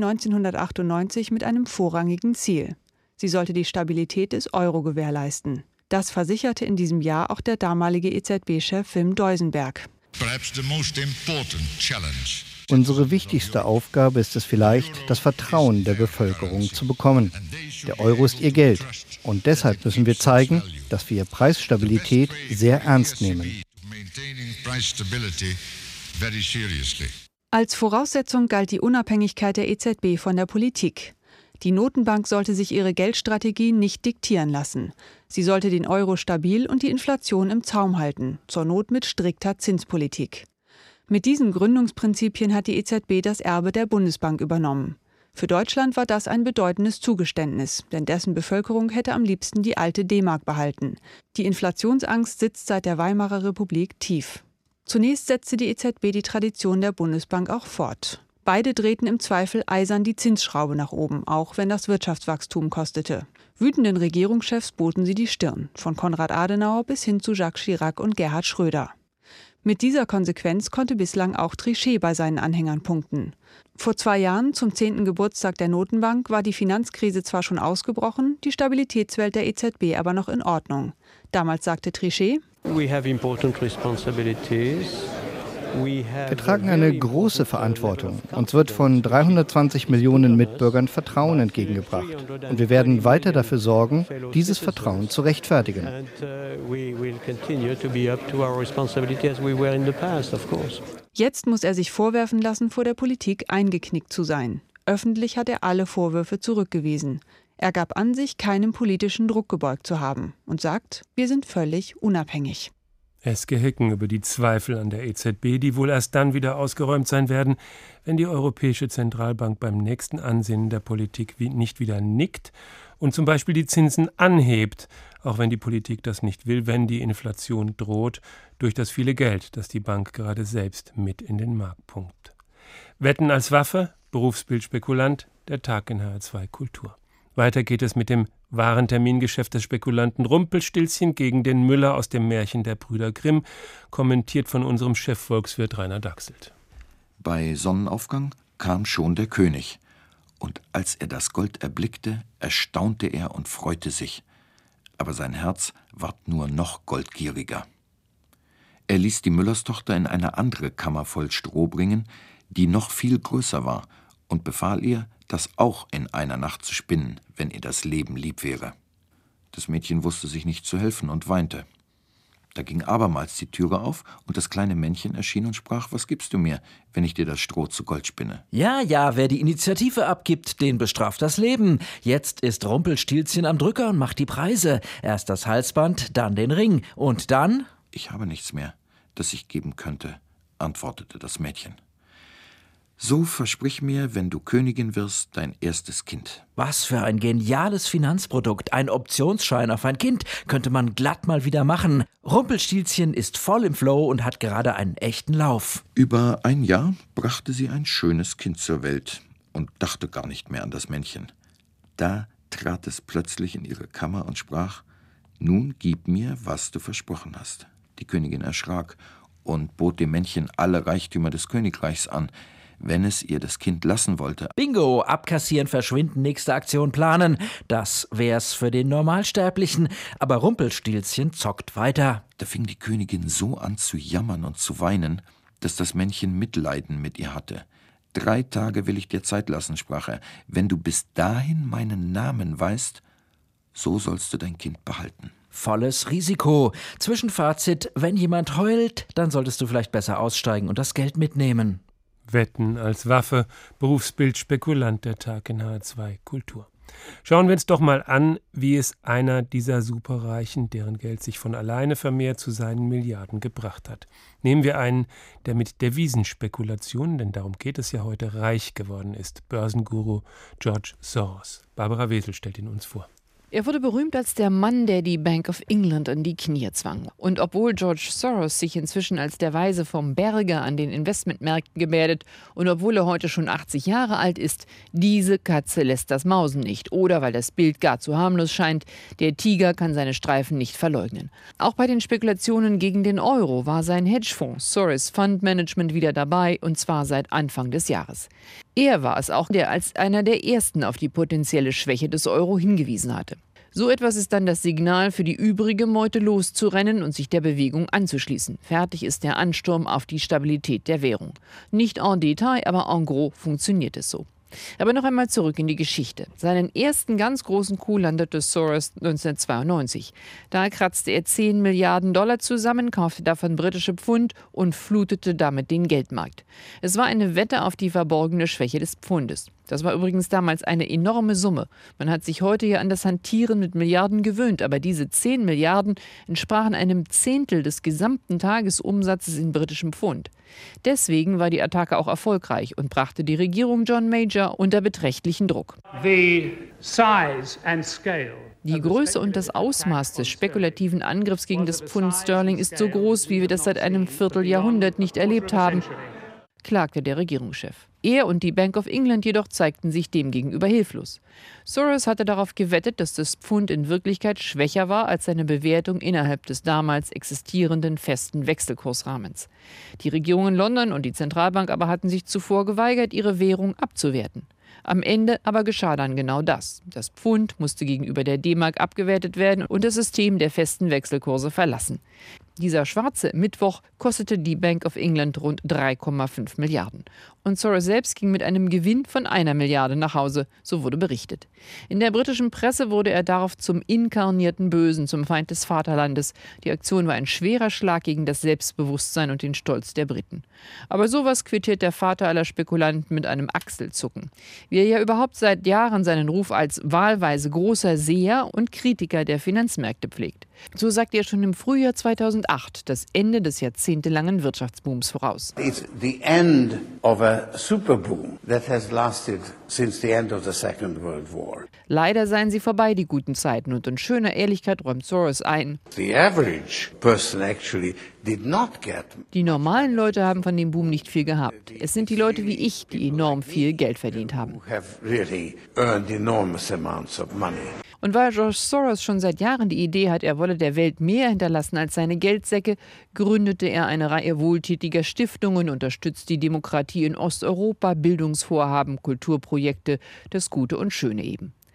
1998 mit einem vorrangigen Ziel. Sie sollte die Stabilität des Euro gewährleisten. Das versicherte in diesem Jahr auch der damalige EZB-Chef Wim Duisenberg. Unsere wichtigste Aufgabe ist es vielleicht, das Vertrauen der Bevölkerung zu bekommen. Der Euro ist ihr Geld. Und deshalb müssen wir zeigen, dass wir Preisstabilität sehr ernst nehmen. Als Voraussetzung galt die Unabhängigkeit der EZB von der Politik. Die Notenbank sollte sich ihre Geldstrategie nicht diktieren lassen. Sie sollte den Euro stabil und die Inflation im Zaum halten, zur Not mit strikter Zinspolitik. Mit diesen Gründungsprinzipien hat die EZB das Erbe der Bundesbank übernommen. Für Deutschland war das ein bedeutendes Zugeständnis, denn dessen Bevölkerung hätte am liebsten die alte D-Mark behalten. Die Inflationsangst sitzt seit der Weimarer Republik tief. Zunächst setzte die EZB die Tradition der Bundesbank auch fort. Beide drehten im Zweifel eisern die Zinsschraube nach oben, auch wenn das Wirtschaftswachstum kostete. Wütenden Regierungschefs boten sie die Stirn, von Konrad Adenauer bis hin zu Jacques Chirac und Gerhard Schröder. Mit dieser Konsequenz konnte bislang auch Trichet bei seinen Anhängern punkten. Vor 2 Jahren, zum 10. Geburtstag der Notenbank, war die Finanzkrise zwar schon ausgebrochen, die Stabilitätswelt der EZB aber noch in Ordnung. Damals sagte Trichet: Wir tragen eine große Verantwortung. Uns wird von 320 Millionen Mitbürgern Vertrauen entgegengebracht. Und wir werden weiter dafür sorgen, dieses Vertrauen zu rechtfertigen. Jetzt muss er sich vorwerfen lassen, vor der Politik eingeknickt zu sein. Öffentlich hat er alle Vorwürfe zurückgewiesen. Er gab an, sich keinem politischen Druck gebeugt zu haben und sagt, wir sind völlig unabhängig. Eske Hicken über die Zweifel an der EZB, die wohl erst dann wieder ausgeräumt sein werden, wenn die Europäische Zentralbank beim nächsten Ansinnen der Politik nicht wieder nickt und zum Beispiel die Zinsen anhebt, auch wenn die Politik das nicht will, wenn die Inflation droht, durch das viele Geld, das die Bank gerade selbst mit in den Markt pumpt. Wetten als Waffe, Berufsbildspekulant, der Tag in HR2 Kultur. Weiter geht es mit dem wahren Termingeschäft des Spekulanten Rumpelstilzchen gegen den Müller aus dem Märchen der Brüder Grimm, kommentiert von unserem Chefvolkswirt Rainer Dachselt. Bei Sonnenaufgang kam schon der König, und als er das Gold erblickte, erstaunte er und freute sich. aber sein Herz ward nur noch goldgieriger. Er ließ die Müllerstochter in eine andere Kammer voll Stroh bringen, die noch viel größer war, und befahl ihr, das auch in einer Nacht zu spinnen, wenn ihr das Leben lieb wäre. Das Mädchen wusste sich nicht zu helfen und weinte. Da ging abermals die Türe auf, und das kleine Männchen erschien und sprach: »Was gibst du mir, wenn ich dir das Stroh zu Gold spinne?« Ja, wer die Initiative abgibt, den bestraft das Leben. Jetzt ist Rumpelstilzchen am Drücker und macht die Preise. Erst das Halsband, dann den Ring und dann... »Ich habe nichts mehr, das ich geben könnte«, antwortete das Mädchen. »So versprich mir, wenn du Königin wirst, dein erstes Kind.« Was für ein geniales Finanzprodukt. Ein Optionsschein auf ein Kind könnte man glatt mal wieder machen. Rumpelstilzchen ist voll im Flow und hat gerade einen echten Lauf. Über ein Jahr brachte sie ein schönes Kind zur Welt und dachte gar nicht mehr an das Männchen. Da trat es plötzlich in ihre Kammer und sprach: »Nun gib mir, was du versprochen hast.« Die Königin erschrak und bot dem Männchen alle Reichtümer des Königreichs an, wenn es ihr das Kind lassen wollte. Bingo, abkassieren, verschwinden, nächste Aktion planen. Das wär's für den Normalsterblichen. Aber Rumpelstilzchen zockt weiter. Da fing die Königin so an zu jammern und zu weinen, dass das Männchen Mitleiden mit ihr hatte. 3 Tage will ich dir Zeit lassen, sprach er. Wenn du bis dahin meinen Namen weißt, so sollst du dein Kind behalten. Volles Risiko. Zwischenfazit: Wenn jemand heult, dann solltest du vielleicht besser aussteigen und das Geld mitnehmen. Wetten als Waffe, Berufsbild Spekulant, der Tag in H2 Kultur. Schauen wir uns doch mal an, wie es einer dieser Superreichen, deren Geld sich von alleine vermehrt, zu seinen Milliarden gebracht hat. Nehmen wir einen, der mit Devisenspekulationen, denn darum geht es ja heute, reich geworden ist. Börsenguru George Soros. Barbara Wesel stellt ihn uns vor. Er wurde berühmt als der Mann, der die Bank of England an die Knie zwang. Und obwohl George Soros sich inzwischen als der Weise vom Berge an den Investmentmärkten gebärdet und obwohl er heute schon 80 Jahre alt ist, diese Katze lässt das Mausen nicht. Oder weil das Bild gar zu harmlos scheint, der Tiger kann seine Streifen nicht verleugnen. Auch bei den Spekulationen gegen den Euro war sein Hedgefonds Soros Fund Management wieder dabei, und zwar seit Anfang des Jahres. Er war es auch, der als einer der ersten auf die potenzielle Schwäche des Euro hingewiesen hatte. So etwas ist dann das Signal für die übrige Meute loszurennen und sich der Bewegung anzuschließen. Fertig ist der Ansturm auf die Stabilität der Währung. Nicht en Detail, aber en gros funktioniert es so. Aber noch einmal zurück in die Geschichte. Seinen ersten ganz großen Coup landete Soros 1992. Da kratzte er 10 Milliarden Dollar zusammen, kaufte davon britische Pfund und flutete damit den Geldmarkt. Es war eine Wette auf die verborgene Schwäche des Pfundes. Das war übrigens damals eine enorme Summe. Man hat sich heute ja an das Hantieren mit Milliarden gewöhnt, aber diese 10 Milliarden entsprachen einem Zehntel des gesamten Tagesumsatzes in britischem Pfund. Deswegen war die Attacke auch erfolgreich und brachte die Regierung John Major unter beträchtlichen Druck. Die Größe und das Ausmaß des spekulativen Angriffs gegen das Pfund Sterling ist so groß, wie wir das seit einem Vierteljahrhundert nicht erlebt haben, klagte der Regierungschef. Er und die Bank of England jedoch zeigten sich demgegenüber hilflos. Soros hatte darauf gewettet, dass das Pfund in Wirklichkeit schwächer war als seine Bewertung innerhalb des damals existierenden festen Wechselkursrahmens. Die Regierung in London und die Zentralbank aber hatten sich zuvor geweigert, ihre Währung abzuwerten. Am Ende aber geschah dann genau das. Das Pfund musste gegenüber der D-Mark abgewertet werden und das System der festen Wechselkurse verlassen. Dieser schwarze Mittwoch kostete die Bank of England rund 3,5 Milliarden. Und Soros selbst ging mit einem Gewinn von 1 Milliarde nach Hause, so wurde berichtet. In der britischen Presse wurde er darauf zum inkarnierten Bösen, zum Feind des Vaterlandes. Die Aktion war ein schwerer Schlag gegen das Selbstbewusstsein und den Stolz der Briten. Aber sowas quittiert der Vater aller Spekulanten mit einem Achselzucken. Wie er ja überhaupt seit Jahren seinen Ruf als wahlweise großer Seher und Kritiker der Finanzmärkte pflegt. So sagte er schon im Frühjahr 2008 das Ende des jahrzehntelangen Wirtschaftsbooms voraus. It's the end of a superboom that has lasted since the end of the Second World War. Leider seien sie vorbei, die guten Zeiten, und in schöner Ehrlichkeit räumt Soros ein: The average person actually did not get. Die normalen Leute haben von dem Boom nicht viel gehabt. Es sind die Leute wie ich, die enorm viel Geld verdient haben. Have really earned enormous amounts of money. Und weil George Soros schon seit Jahren die Idee hat, er wolle der Welt mehr hinterlassen als seine Geldsäcke, gründete er eine Reihe wohltätiger Stiftungen, unterstützt die Demokratie in Osteuropa, Bildungsvorhaben, Kulturprojekte, das Gute und Schöne eben.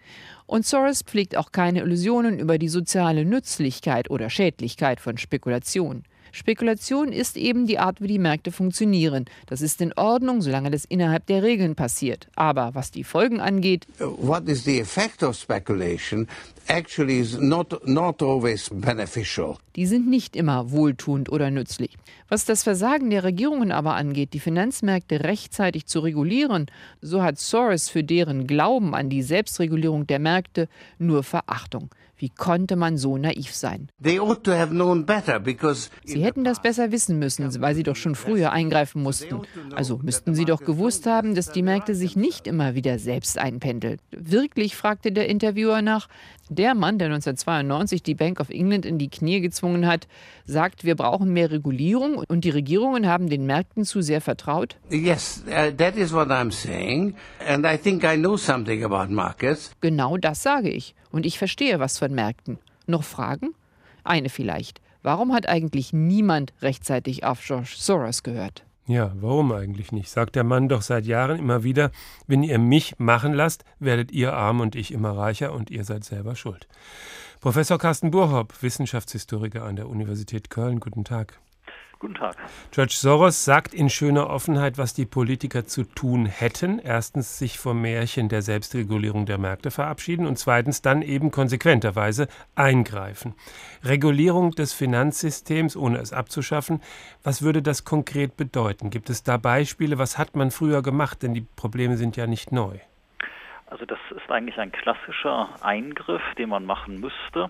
Und Soros pflegt auch keine Illusionen über die soziale Nützlichkeit oder Schädlichkeit von Spekulation. Spekulation ist eben die Art, wie die Märkte funktionieren. Das ist in Ordnung, solange das innerhalb der Regeln passiert. Aber was die Folgen angeht, What is the effect of speculation actually is not always beneficial. Die sind nicht immer wohltuend oder nützlich. Was das Versagen der Regierungen aber angeht, die Finanzmärkte rechtzeitig zu regulieren, so hat Soros für deren Glauben an die Selbstregulierung der Märkte nur Verachtung. Wie konnte man so naiv sein? They ought to have known better because Sie hätten das besser wissen müssen, weil sie doch schon früher eingreifen mussten. Also müssten sie doch gewusst haben, dass die Märkte sich nicht immer wieder selbst einpendeln. Wirklich, fragte der Interviewer nach. Der Mann, der 1992 die Bank of England in die Knie gezwungen hat, sagt, wir brauchen mehr Regulierung und die Regierungen haben den Märkten zu sehr vertraut? Yes, that is what I'm saying. And I think I know something about markets. Genau das sage ich. Und ich verstehe was von Märkten. Noch Fragen? Eine vielleicht. Warum hat eigentlich niemand rechtzeitig auf George Soros gehört? Ja, warum eigentlich nicht? Sagt der Mann doch seit Jahren immer wieder, wenn ihr mich machen lasst, werdet ihr arm und ich immer reicher und ihr seid selber schuld. Professor Carsten Burhopp, Wissenschaftshistoriker an der Universität Köln, guten Tag. Guten Tag. George Soros sagt in schöner Offenheit, was die Politiker zu tun hätten. Erstens sich vom Märchen der Selbstregulierung der Märkte verabschieden und zweitens dann eben konsequenterweise eingreifen. Regulierung des Finanzsystems, ohne es abzuschaffen. Was würde das konkret bedeuten? Gibt es da Beispiele? Was hat man früher gemacht? Denn die Probleme sind ja nicht neu. Also das ist eigentlich ein klassischer Eingriff, den man machen müsste.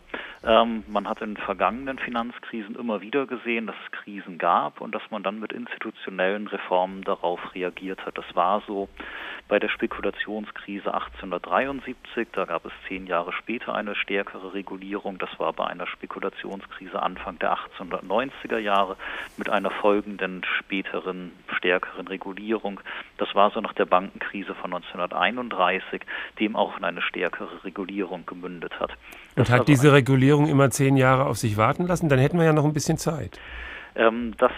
Man hat in vergangenen Finanzkrisen immer wieder gesehen, dass es Krisen gab und dass man dann mit institutionellen Reformen darauf reagiert hat. Das war so bei der Spekulationskrise 1873, da gab es 10 Jahre später eine stärkere Regulierung. Das war bei einer Spekulationskrise Anfang der 1890er Jahre mit einer folgenden späteren, stärkeren Regulierung. Das war so nach der Bankenkrise von 1931, dem auch in eine stärkere Regulierung gemündet hat. Und hat diese Regulierung immer 10 Jahre auf sich warten lassen? Dann hätten wir ja noch ein bisschen Zeit. Das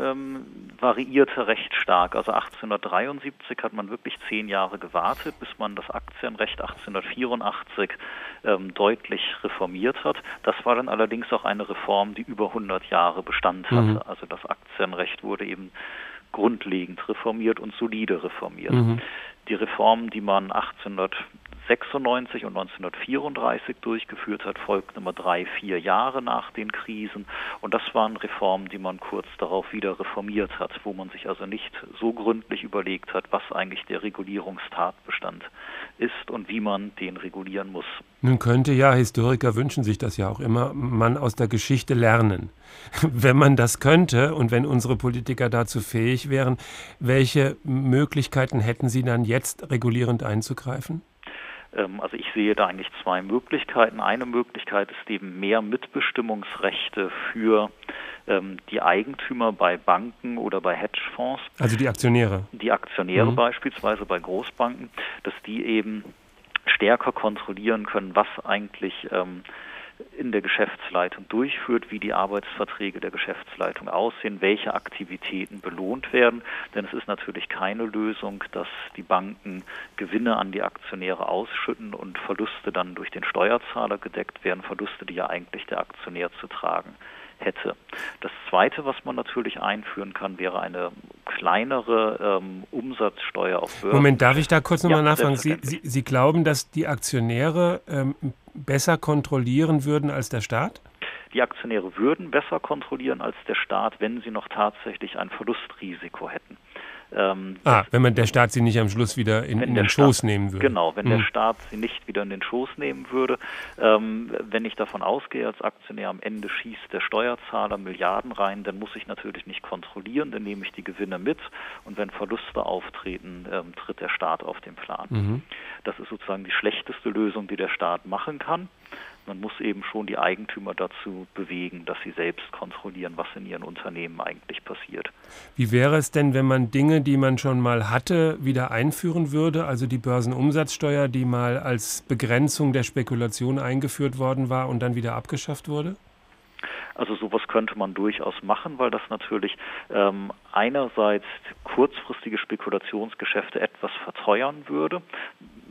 variierte recht stark. Also 1873 hat man wirklich 10 Jahre gewartet, bis man das Aktienrecht 1884 deutlich reformiert hat. Das war dann allerdings auch eine Reform, die über 100 Jahre Bestand hatte. Also das Aktienrecht wurde eben grundlegend reformiert und solide reformiert. Die Reformen, die man 1896 und 1934 durchgeführt hat, folgten immer 3-4 Jahre nach den Krisen. Und das waren Reformen, die man kurz darauf wieder reformiert hat, wo man sich also nicht so gründlich überlegt hat, was eigentlich der Regulierungstatbestand ist und wie man den regulieren muss. Nun könnte ja, Historiker wünschen sich das ja auch immer, man aus der Geschichte lernen. Wenn man das könnte und wenn unsere Politiker dazu fähig wären, welche Möglichkeiten hätten sie dann jetzt regulierend einzugreifen? Also ich sehe da eigentlich 2 Möglichkeiten. Eine Möglichkeit ist eben mehr Mitbestimmungsrechte für die Eigentümer bei Banken oder bei Hedgefonds. Also die Aktionäre. Die Aktionäre beispielsweise bei Großbanken, dass die eben stärker kontrollieren können, was eigentlich in der Geschäftsleitung durchführt, wie die Arbeitsverträge der Geschäftsleitung aussehen, welche Aktivitäten belohnt werden. Denn es ist natürlich keine Lösung, dass die Banken Gewinne an die Aktionäre ausschütten und Verluste dann durch den Steuerzahler gedeckt werden, Verluste, die ja eigentlich der Aktionär zu tragen hätte. Das Zweite, was man natürlich einführen kann, wäre eine kleinere Umsatzsteuer auf Börsen. Moment, darf ich da kurz nochmal nachfragen? Sie glauben, dass die Aktionäre besser kontrollieren würden als der Staat? Die Aktionäre würden besser kontrollieren als der Staat, wenn sie noch tatsächlich ein Verlustrisiko hätten. Wenn der Staat sie nicht am Schluss wieder in den Schoß nehmen würde. Genau, wenn der Staat sie nicht wieder in den Schoß nehmen würde. Wenn ich davon ausgehe, als Aktionär am Ende schießt der Steuerzahler Milliarden rein, dann muss ich natürlich nicht kontrollieren, dann nehme ich die Gewinne mit und wenn Verluste auftreten, tritt der Staat auf den Plan. Das ist sozusagen die schlechteste Lösung, die der Staat machen kann. Man muss eben schon die Eigentümer dazu bewegen, dass sie selbst kontrollieren, was in ihren Unternehmen eigentlich passiert. Wie wäre es denn, wenn man Dinge, die man schon mal hatte, wieder einführen würde? Also die Börsenumsatzsteuer, die mal als Begrenzung der Spekulation eingeführt worden war und dann wieder abgeschafft wurde? Also sowas könnte man durchaus machen, weil das natürlich einerseits kurzfristige Spekulationsgeschäfte etwas verteuern würde.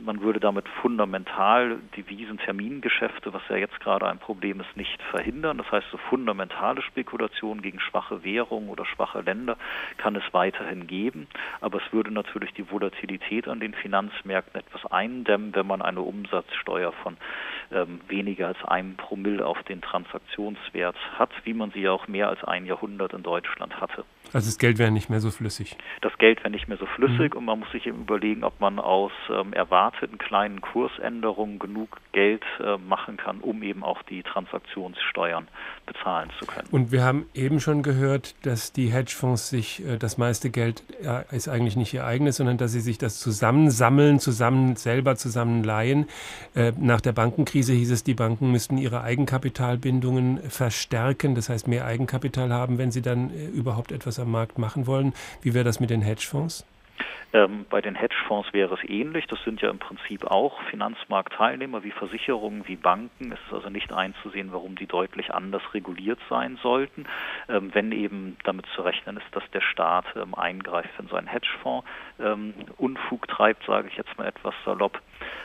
man würde damit fundamental Devisentermingeschäfte, was ja jetzt gerade ein Problem ist, nicht verhindern. Das heißt, so fundamentale Spekulationen gegen schwache Währungen oder schwache Länder kann es weiterhin geben. Aber es würde natürlich die Volatilität an den Finanzmärkten etwas eindämmen, wenn man eine Umsatzsteuer von weniger als 1 Promille auf den Transaktionswert hat, wie man sie ja auch mehr als ein Jahrhundert in Deutschland hatte. Also das Geld wäre nicht mehr so flüssig. Das Geld wäre nicht mehr so flüssig und man muss sich eben überlegen, ob man aus erwarteten kleinen Kursänderungen genug Geld machen kann, um eben auch die Transaktionssteuern bezahlen zu können. Und wir haben eben schon gehört, dass die Hedgefonds sich das meiste Geld ist eigentlich nicht ihr eigenes, sondern dass sie sich das zusammensammeln, selber zusammenleihen. Nach der Bankenkrise hieß es, die Banken müssten ihre Eigenkapitalbindungen verstärken, das heißt mehr Eigenkapital haben, wenn sie dann überhaupt etwas am Markt machen wollen. Wie wäre das mit den Hedgefonds? Bei den Hedgefonds wäre es ähnlich. Das sind ja im Prinzip auch Finanzmarktteilnehmer wie Versicherungen, wie Banken. Es ist also nicht einzusehen, warum die deutlich anders reguliert sein sollten, wenn eben damit zu rechnen ist, dass der Staat eingreift, wenn so ein Hedgefonds Unfug treibt, sage ich jetzt mal etwas salopp.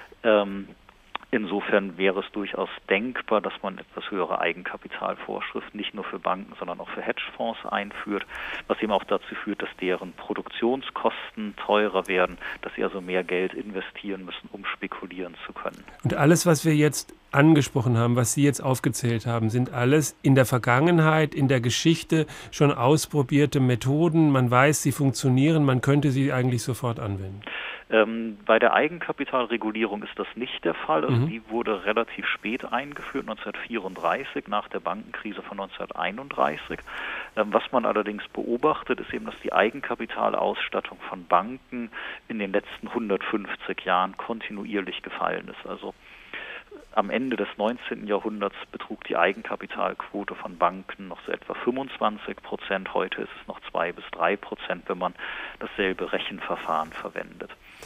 Insofern wäre es durchaus denkbar, dass man etwas höhere Eigenkapitalvorschriften nicht nur für Banken, sondern auch für Hedgefonds einführt, was eben auch dazu führt, dass deren Produktionskosten teurer werden, dass sie also mehr Geld investieren müssen, um spekulieren zu können. Und alles, was wir jetzt angesprochen haben, was Sie jetzt aufgezählt haben, sind alles in der Vergangenheit, in der Geschichte schon ausprobierte Methoden. Man weiß, sie funktionieren, man könnte sie eigentlich sofort anwenden. Bei der Eigenkapitalregulierung ist das nicht der Fall. Also die wurde relativ spät eingeführt, 1934, nach der Bankenkrise von 1931. Was man allerdings beobachtet, ist eben, dass die Eigenkapitalausstattung von Banken in den letzten 150 Jahren kontinuierlich gefallen ist. Also am Ende des 19. Jahrhunderts betrug die Eigenkapitalquote von Banken noch so etwa 25%. Heute ist es noch 2 bis 3%, wenn man dasselbe Rechenverfahren verwendet.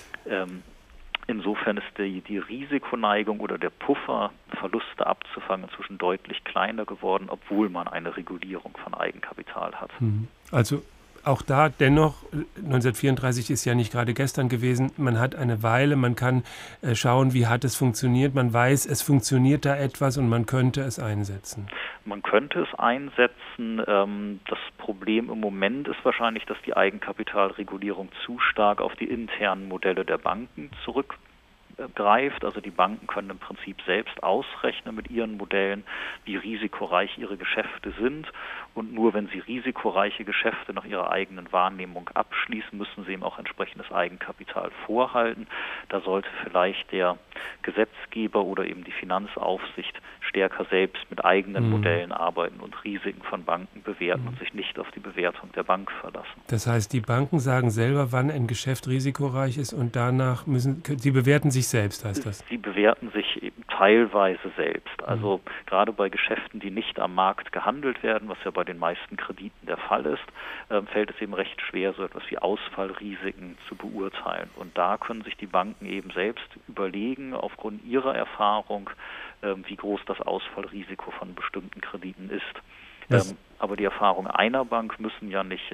Insofern ist die Risikoneigung oder der Puffer, Verluste abzufangen, inzwischen deutlich kleiner geworden, obwohl man eine Regulierung von Eigenkapital hat. Also auch da dennoch, 1934 ist ja nicht gerade gestern gewesen, man hat eine Weile, man kann schauen, wie hat es funktioniert, man weiß, es funktioniert da etwas und man könnte es einsetzen. Man könnte es einsetzen. Das Problem im Moment ist wahrscheinlich, dass die Eigenkapitalregulierung zu stark auf die internen Modelle der Banken zurückgreift. Also die Banken können im Prinzip selbst ausrechnen mit ihren Modellen, wie risikoreich ihre Geschäfte sind. Und nur wenn sie risikoreiche Geschäfte nach ihrer eigenen Wahrnehmung abschließen, müssen sie eben auch entsprechendes Eigenkapital vorhalten. Da sollte vielleicht der Gesetzgeber oder eben die Finanzaufsicht stärker selbst mit eigenen Modellen arbeiten und Risiken von Banken bewerten und sich nicht auf die Bewertung der Bank verlassen. Das heißt, die Banken sagen selber, wann ein Geschäft risikoreich ist und danach sie bewerten sich selbst, heißt das? Sie bewerten sich eben teilweise selbst. Also gerade bei Geschäften, die nicht am Markt gehandelt werden, was ja bei den meisten Krediten der Fall ist, fällt es eben recht schwer, so etwas wie Ausfallrisiken zu beurteilen. Und da können sich die Banken eben selbst überlegen, aufgrund ihrer Erfahrung, wie groß das Ausfallrisiko von bestimmten Krediten ist. Aber die Erfahrungen einer Bank müssen ja nicht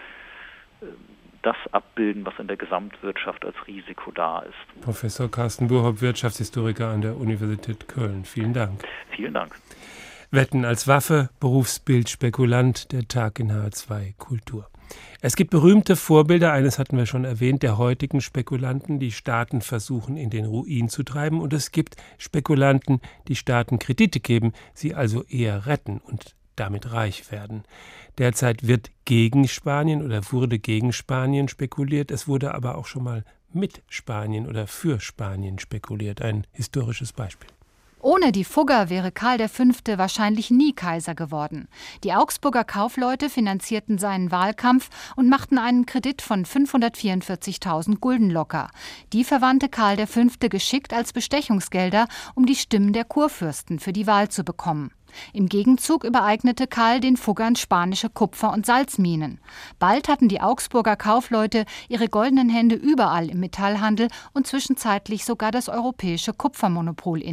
das abbilden, was in der Gesamtwirtschaft als Risiko da ist. Professor Carsten Burhoff, Wirtschaftshistoriker an der Universität Köln. Vielen Dank. Vielen Dank. Wetten als Waffe, Berufsbild Spekulant, der Tag in H2 Kultur. Es gibt berühmte Vorbilder, eines hatten wir schon erwähnt, der heutigen Spekulanten, die Staaten versuchen in den Ruin zu treiben. Und es gibt Spekulanten, die Staaten Kredite geben, sie also eher retten und damit reich werden. Derzeit wird gegen Spanien oder wurde gegen Spanien spekuliert. Es wurde aber auch schon mal mit Spanien oder für Spanien spekuliert. Ein historisches Beispiel. Ohne die Fugger wäre Karl V. wahrscheinlich nie Kaiser geworden. Die Augsburger Kaufleute finanzierten seinen Wahlkampf und machten einen Kredit von 544.000 Gulden locker. Die verwandte Karl V. geschickt als Bestechungsgelder, um die Stimmen der Kurfürsten für die Wahl zu bekommen. Im Gegenzug übereignete Karl den Fuggern spanische Kupfer- und Salzminen. Bald hatten die Augsburger Kaufleute ihre goldenen Hände überall im Metallhandel und zwischenzeitlich sogar das europäische Kupfermonopol inne.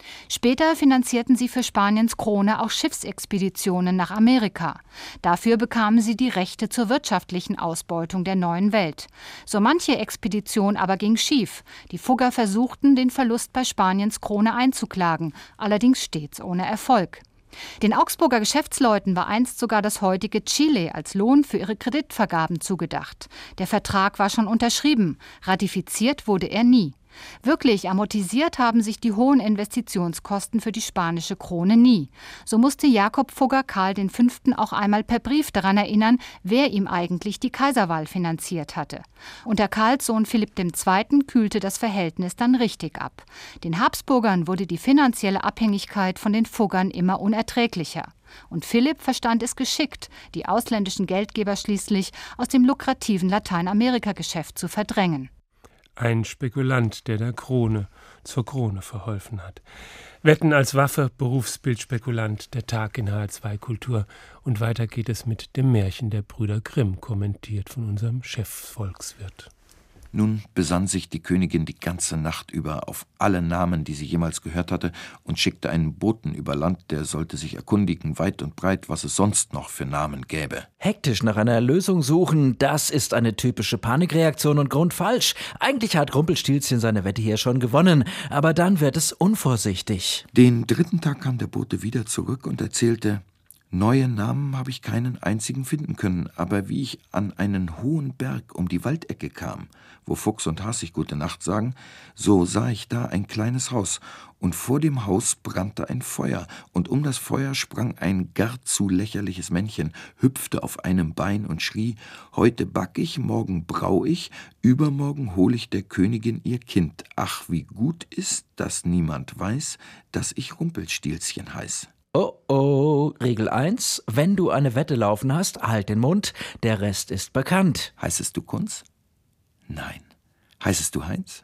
Später finanzierten sie für Spaniens Krone auch Schiffsexpeditionen nach Amerika. Dafür bekamen sie die Rechte zur wirtschaftlichen Ausbeutung der neuen Welt. So manche Expedition aber ging schief. Die Fugger versuchten, den Verlust bei Spaniens Krone einzuklagen, allerdings stets ohne Erfolg. Den Augsburger Geschäftsleuten war einst sogar das heutige Chile als Lohn für ihre Kreditvergaben zugedacht. Der Vertrag war schon unterschrieben, ratifiziert wurde er nie. Wirklich amortisiert haben sich die hohen Investitionskosten für die spanische Krone nie. So musste Jakob Fugger Karl V. auch einmal per Brief daran erinnern, wer ihm eigentlich die Kaiserwahl finanziert hatte. Unter Karls Sohn Philipp II. Kühlte das Verhältnis dann richtig ab. Den Habsburgern wurde die finanzielle Abhängigkeit von den Fuggern immer unerträglicher. Und Philipp verstand es geschickt, die ausländischen Geldgeber schließlich aus dem lukrativen Lateinamerika-Geschäft zu verdrängen. Ein Spekulant, der der Krone zur Krone verholfen hat. Wetten als Waffe, Berufsbildspekulant, der Tag in HR2 Kultur. Und weiter geht es mit dem Märchen der Brüder Grimm, kommentiert von unserem Chefvolkswirt. Nun besann sich die Königin die ganze Nacht über auf alle Namen, die sie jemals gehört hatte, und schickte einen Boten über Land, der sollte sich erkundigen, weit und breit, was es sonst noch für Namen gäbe. Hektisch nach einer Lösung suchen, das ist eine typische Panikreaktion und grundfalsch. Eigentlich hat Rumpelstilzchen seine Wette hier schon gewonnen, aber dann wird es unvorsichtig. Den 3. Tag kam der Bote wieder zurück und erzählte: Neue Namen habe ich keinen einzigen finden können, aber wie ich an einen hohen Berg um die Waldecke kam, wo Fuchs und Hasig gute Nacht sagen, so sah ich da ein kleines Haus, und vor dem Haus brannte ein Feuer, und um das Feuer sprang ein gar zu lächerliches Männchen, hüpfte auf einem Bein und schrie: Heute back ich, morgen brau ich, übermorgen hol ich der Königin ihr Kind. Ach, wie gut ist, dass niemand weiß, dass ich Rumpelstilzchen heiß. Oh oh, Regel 1, wenn du eine Wette laufen hast, halt den Mund, der Rest ist bekannt. Heißest du Kunz? Nein. Heißest du Heinz?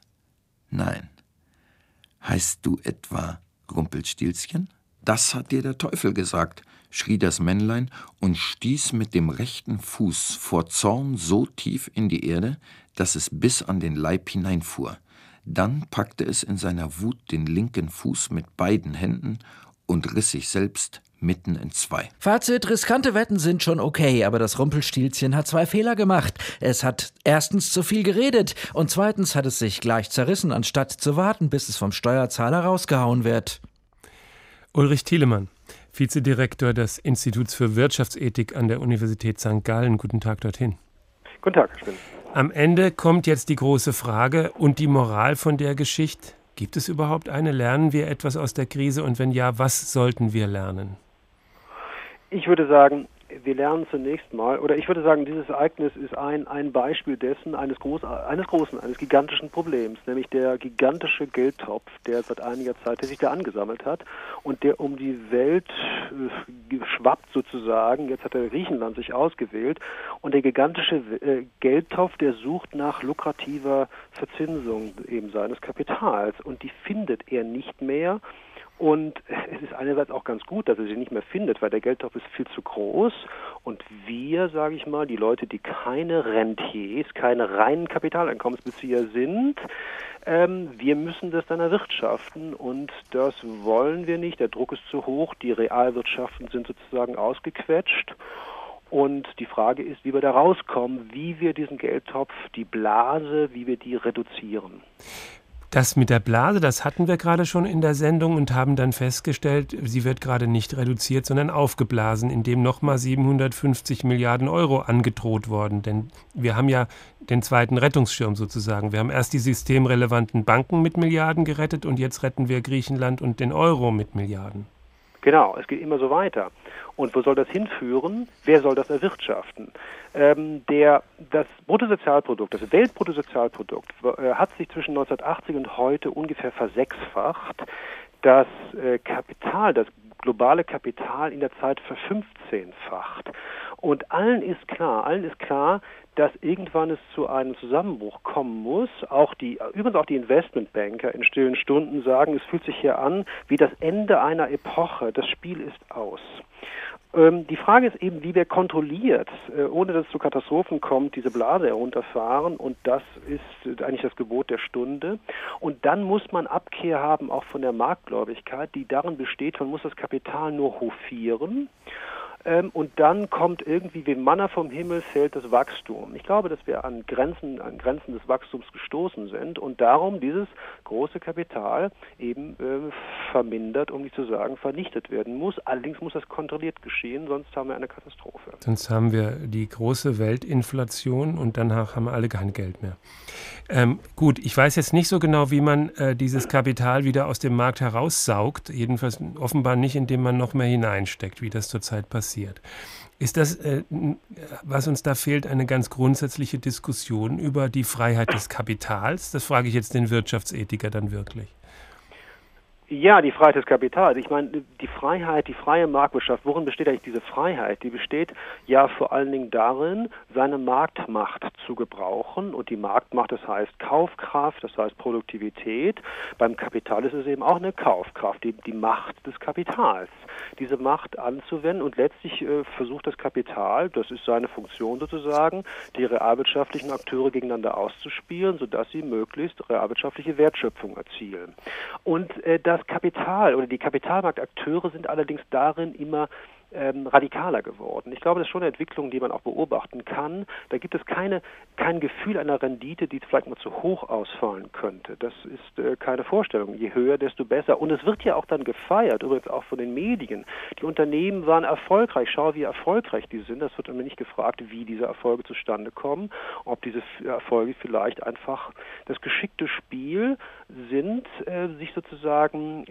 Nein. Heißt du etwa Rumpelstilzchen? Das hat dir der Teufel gesagt, schrie das Männlein und stieß mit dem rechten Fuß vor Zorn so tief in die Erde, dass es bis an den Leib hineinfuhr. Dann packte es in seiner Wut den linken Fuß mit beiden Händen und riss sich selbst mitten in zwei. Fazit: riskante Wetten sind schon okay, aber das Rumpelstilzchen hat 2 Fehler gemacht. Es hat erstens zu viel geredet und zweitens hat es sich gleich zerrissen, anstatt zu warten, bis es vom Steuerzahler rausgehauen wird. Ulrich Thielemann, Vizedirektor des Instituts für Wirtschaftsethik an der Universität St. Gallen. Guten Tag dorthin. Guten Tag, Herr Spinn. Am Ende kommt jetzt die große Frage und die Moral von der Geschichte. Gibt es überhaupt eine? Lernen wir etwas aus der Krise und wenn ja, was sollten wir lernen? Ich würde sagen, wir lernen zunächst mal, oder ich würde sagen, dieses Ereignis ist ein Beispiel dessen, eines gigantischen Problems, nämlich der gigantische Geldtopf, der seit einiger Zeit sich da angesammelt hat und der um die Welt schwappt sozusagen. Jetzt hat der Griechenland sich ausgewählt und der gigantische Geldtopf, der sucht nach lukrativer Verzinsung eben seines Kapitals und die findet er nicht mehr. Und es ist einerseits auch ganz gut, dass er sie nicht mehr findet, weil der Geldtopf ist viel zu groß. Und wir, sage ich mal, die Leute, die keine Rentiers, keine reinen Kapitaleinkommensbezieher sind, wir müssen das dann erwirtschaften und das wollen wir nicht. Der Druck ist zu hoch, die Realwirtschaften sind sozusagen ausgequetscht. Und die Frage ist, wie wir da rauskommen, wie wir diesen Geldtopf, die Blase, wie wir die reduzieren. Das mit der Blase, das hatten wir gerade schon in der Sendung und haben dann festgestellt, sie wird gerade nicht reduziert, sondern aufgeblasen, indem nochmal 750 Milliarden Euro angedroht worden. Denn wir haben ja den zweiten Rettungsschirm sozusagen. Wir haben erst die systemrelevanten Banken mit Milliarden gerettet und jetzt retten wir Griechenland und den Euro mit Milliarden. Genau, es geht immer so weiter. Und wo soll das hinführen? Wer soll das erwirtschaften? Das Bruttosozialprodukt, das Weltbruttosozialprodukt hat sich zwischen 1980 und heute ungefähr versechsfacht. Das Kapital, das globale Kapital in der Zeit verfünfzehnfacht. Und allen ist klar, dass irgendwann es zu einem Zusammenbruch kommen muss. Übrigens auch die Investmentbanker in stillen Stunden sagen, es fühlt sich hier an wie das Ende einer Epoche. Das Spiel ist aus. Die Frage ist eben, wie wir kontrolliert, ohne dass es zu Katastrophen kommt, diese Blase herunterfahren, und das ist eigentlich das Gebot der Stunde. Und dann muss man Abkehr haben auch von der Marktgläubigkeit, die darin besteht, man muss das Kapital nur hofieren. Und dann kommt irgendwie wie Manna vom Himmel fällt das Wachstum. Ich glaube, dass wir an Grenzen des Wachstums gestoßen sind und darum dieses große Kapital eben vermindert, um nicht zu sagen vernichtet werden muss. Allerdings muss das kontrolliert geschehen, sonst haben wir eine Katastrophe. Sonst haben wir die große Weltinflation und danach haben wir alle kein Geld mehr. Gut, ich weiß jetzt nicht so genau, wie man dieses Kapital wieder aus dem Markt heraussaugt. Jedenfalls offenbar nicht, indem man noch mehr hineinsteckt, wie das zurzeit passiert. Ist das, was uns da fehlt, eine ganz grundsätzliche Diskussion über die Freiheit des Kapitals? Das frage ich jetzt den Wirtschaftsethiker dann wirklich. Ja, die Freiheit des Kapitals. Ich meine, die Freiheit, die freie Marktwirtschaft, worin besteht eigentlich diese Freiheit? Die besteht ja vor allen Dingen darin, seine Marktmacht zu gebrauchen. Und die Marktmacht, das heißt Kaufkraft, das heißt Produktivität. Beim Kapital ist es eben auch eine Kaufkraft, die Macht des Kapitals. Diese Macht anzuwenden und letztlich versucht das Kapital, das ist seine Funktion sozusagen, die realwirtschaftlichen Akteure gegeneinander auszuspielen, sodass sie möglichst realwirtschaftliche Wertschöpfung erzielen. Und das Kapital oder die Kapitalmarktakteure sind allerdings darin immer radikaler geworden. Ich glaube, das ist schon eine Entwicklung, die man auch beobachten kann. Da gibt es kein Gefühl einer Rendite, die vielleicht mal zu hoch ausfallen könnte. Das ist keine Vorstellung. Je höher, desto besser. Und es wird ja auch dann gefeiert, übrigens auch von den Medien. Die Unternehmen waren erfolgreich. Schau, wie erfolgreich die sind. Das wird immer nicht gefragt, wie diese Erfolge zustande kommen. Ob diese Erfolge vielleicht einfach das geschickte Spiel sind, sich sozusagen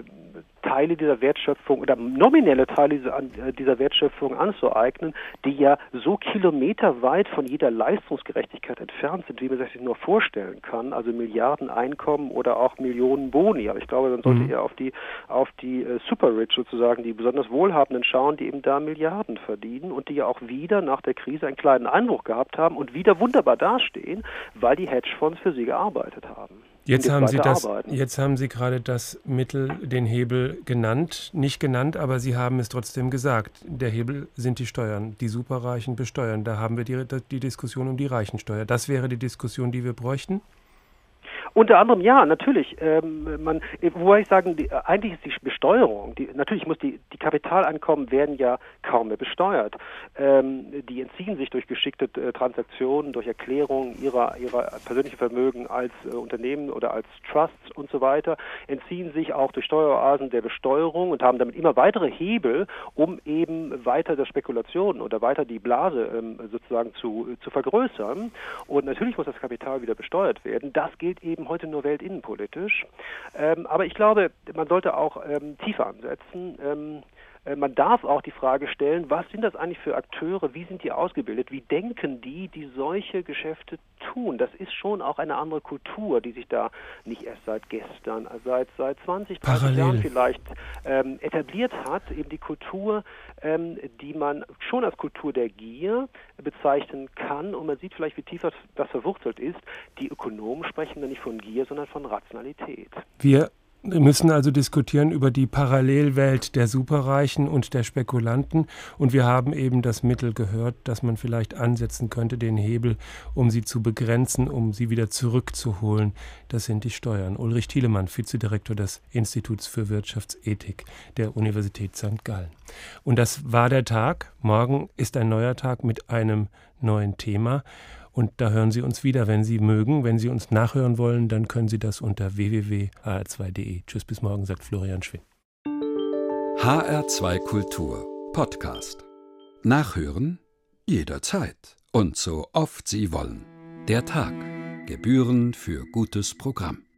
Teile dieser Wertschöpfung oder nominelle Teile dieser Wertschöpfung anzueignen, die ja so kilometerweit von jeder Leistungsgerechtigkeit entfernt sind, wie man sich das nur vorstellen kann, also Milliarden Einkommen oder auch Millionen Boni. Aber ich glaube, man sollte eher auf die Super-Rich sozusagen, die besonders Wohlhabenden schauen, die eben da Milliarden verdienen und die ja auch wieder nach der Krise einen kleinen Einbruch gehabt haben und wieder wunderbar dastehen, weil die Hedgefonds für sie gearbeitet haben. Jetzt haben Sie gerade das Mittel, den Hebel genannt. Nicht genannt, aber Sie haben es trotzdem gesagt. Der Hebel sind die Steuern. Die Superreichen besteuern. Da haben wir die Diskussion um die Reichensteuer. Das wäre die Diskussion, die wir bräuchten? Unter anderem ja, natürlich. Wobei ich sagen, eigentlich ist die Besteuerung, natürlich muss die Kapitaleinkommen werden ja kaum mehr besteuert. Die entziehen sich durch geschickte Transaktionen, durch Erklärungen ihrer persönlichen Vermögen als Unternehmen oder als Trusts und so weiter, entziehen sich auch durch Steueroasen der Besteuerung und haben damit immer weitere Hebel, um eben weiter der Spekulation oder weiter die Blase sozusagen zu vergrößern. Und natürlich muss das Kapital wieder besteuert werden. Das gilt eben heute nur weltinnenpolitisch. Aber ich glaube, man sollte auch tiefer ansetzen. Man darf auch die Frage stellen, was sind das eigentlich für Akteure, wie sind die ausgebildet, wie denken die solche Geschäfte tun? Das ist schon auch eine andere Kultur, die sich da nicht erst seit gestern, seit 20, 30 Jahren vielleicht etabliert hat. Eben die Kultur, die man schon als Kultur der Gier bezeichnen kann. Und man sieht vielleicht, wie tief das verwurzelt ist. Die Ökonomen sprechen da nicht von Gier, sondern von Rationalität. Wir müssen also diskutieren über die Parallelwelt der Superreichen und der Spekulanten. Und wir haben eben das Mittel gehört, dass man vielleicht ansetzen könnte, den Hebel, um sie zu begrenzen, um sie wieder zurückzuholen. Das sind die Steuern. Ulrich Thielemann, Vizedirektor des Instituts für Wirtschaftsethik der Universität St. Gallen. Und das war der Tag. Morgen ist ein neuer Tag mit einem neuen Thema. Und da hören Sie uns wieder, wenn Sie mögen. Wenn Sie uns nachhören wollen, dann können Sie das unter www.hr2.de. Tschüss, bis morgen, sagt Florian Schwinn. HR2 Kultur Podcast. Nachhören jederzeit und so oft Sie wollen. Der Tag. Gebühren für gutes Programm.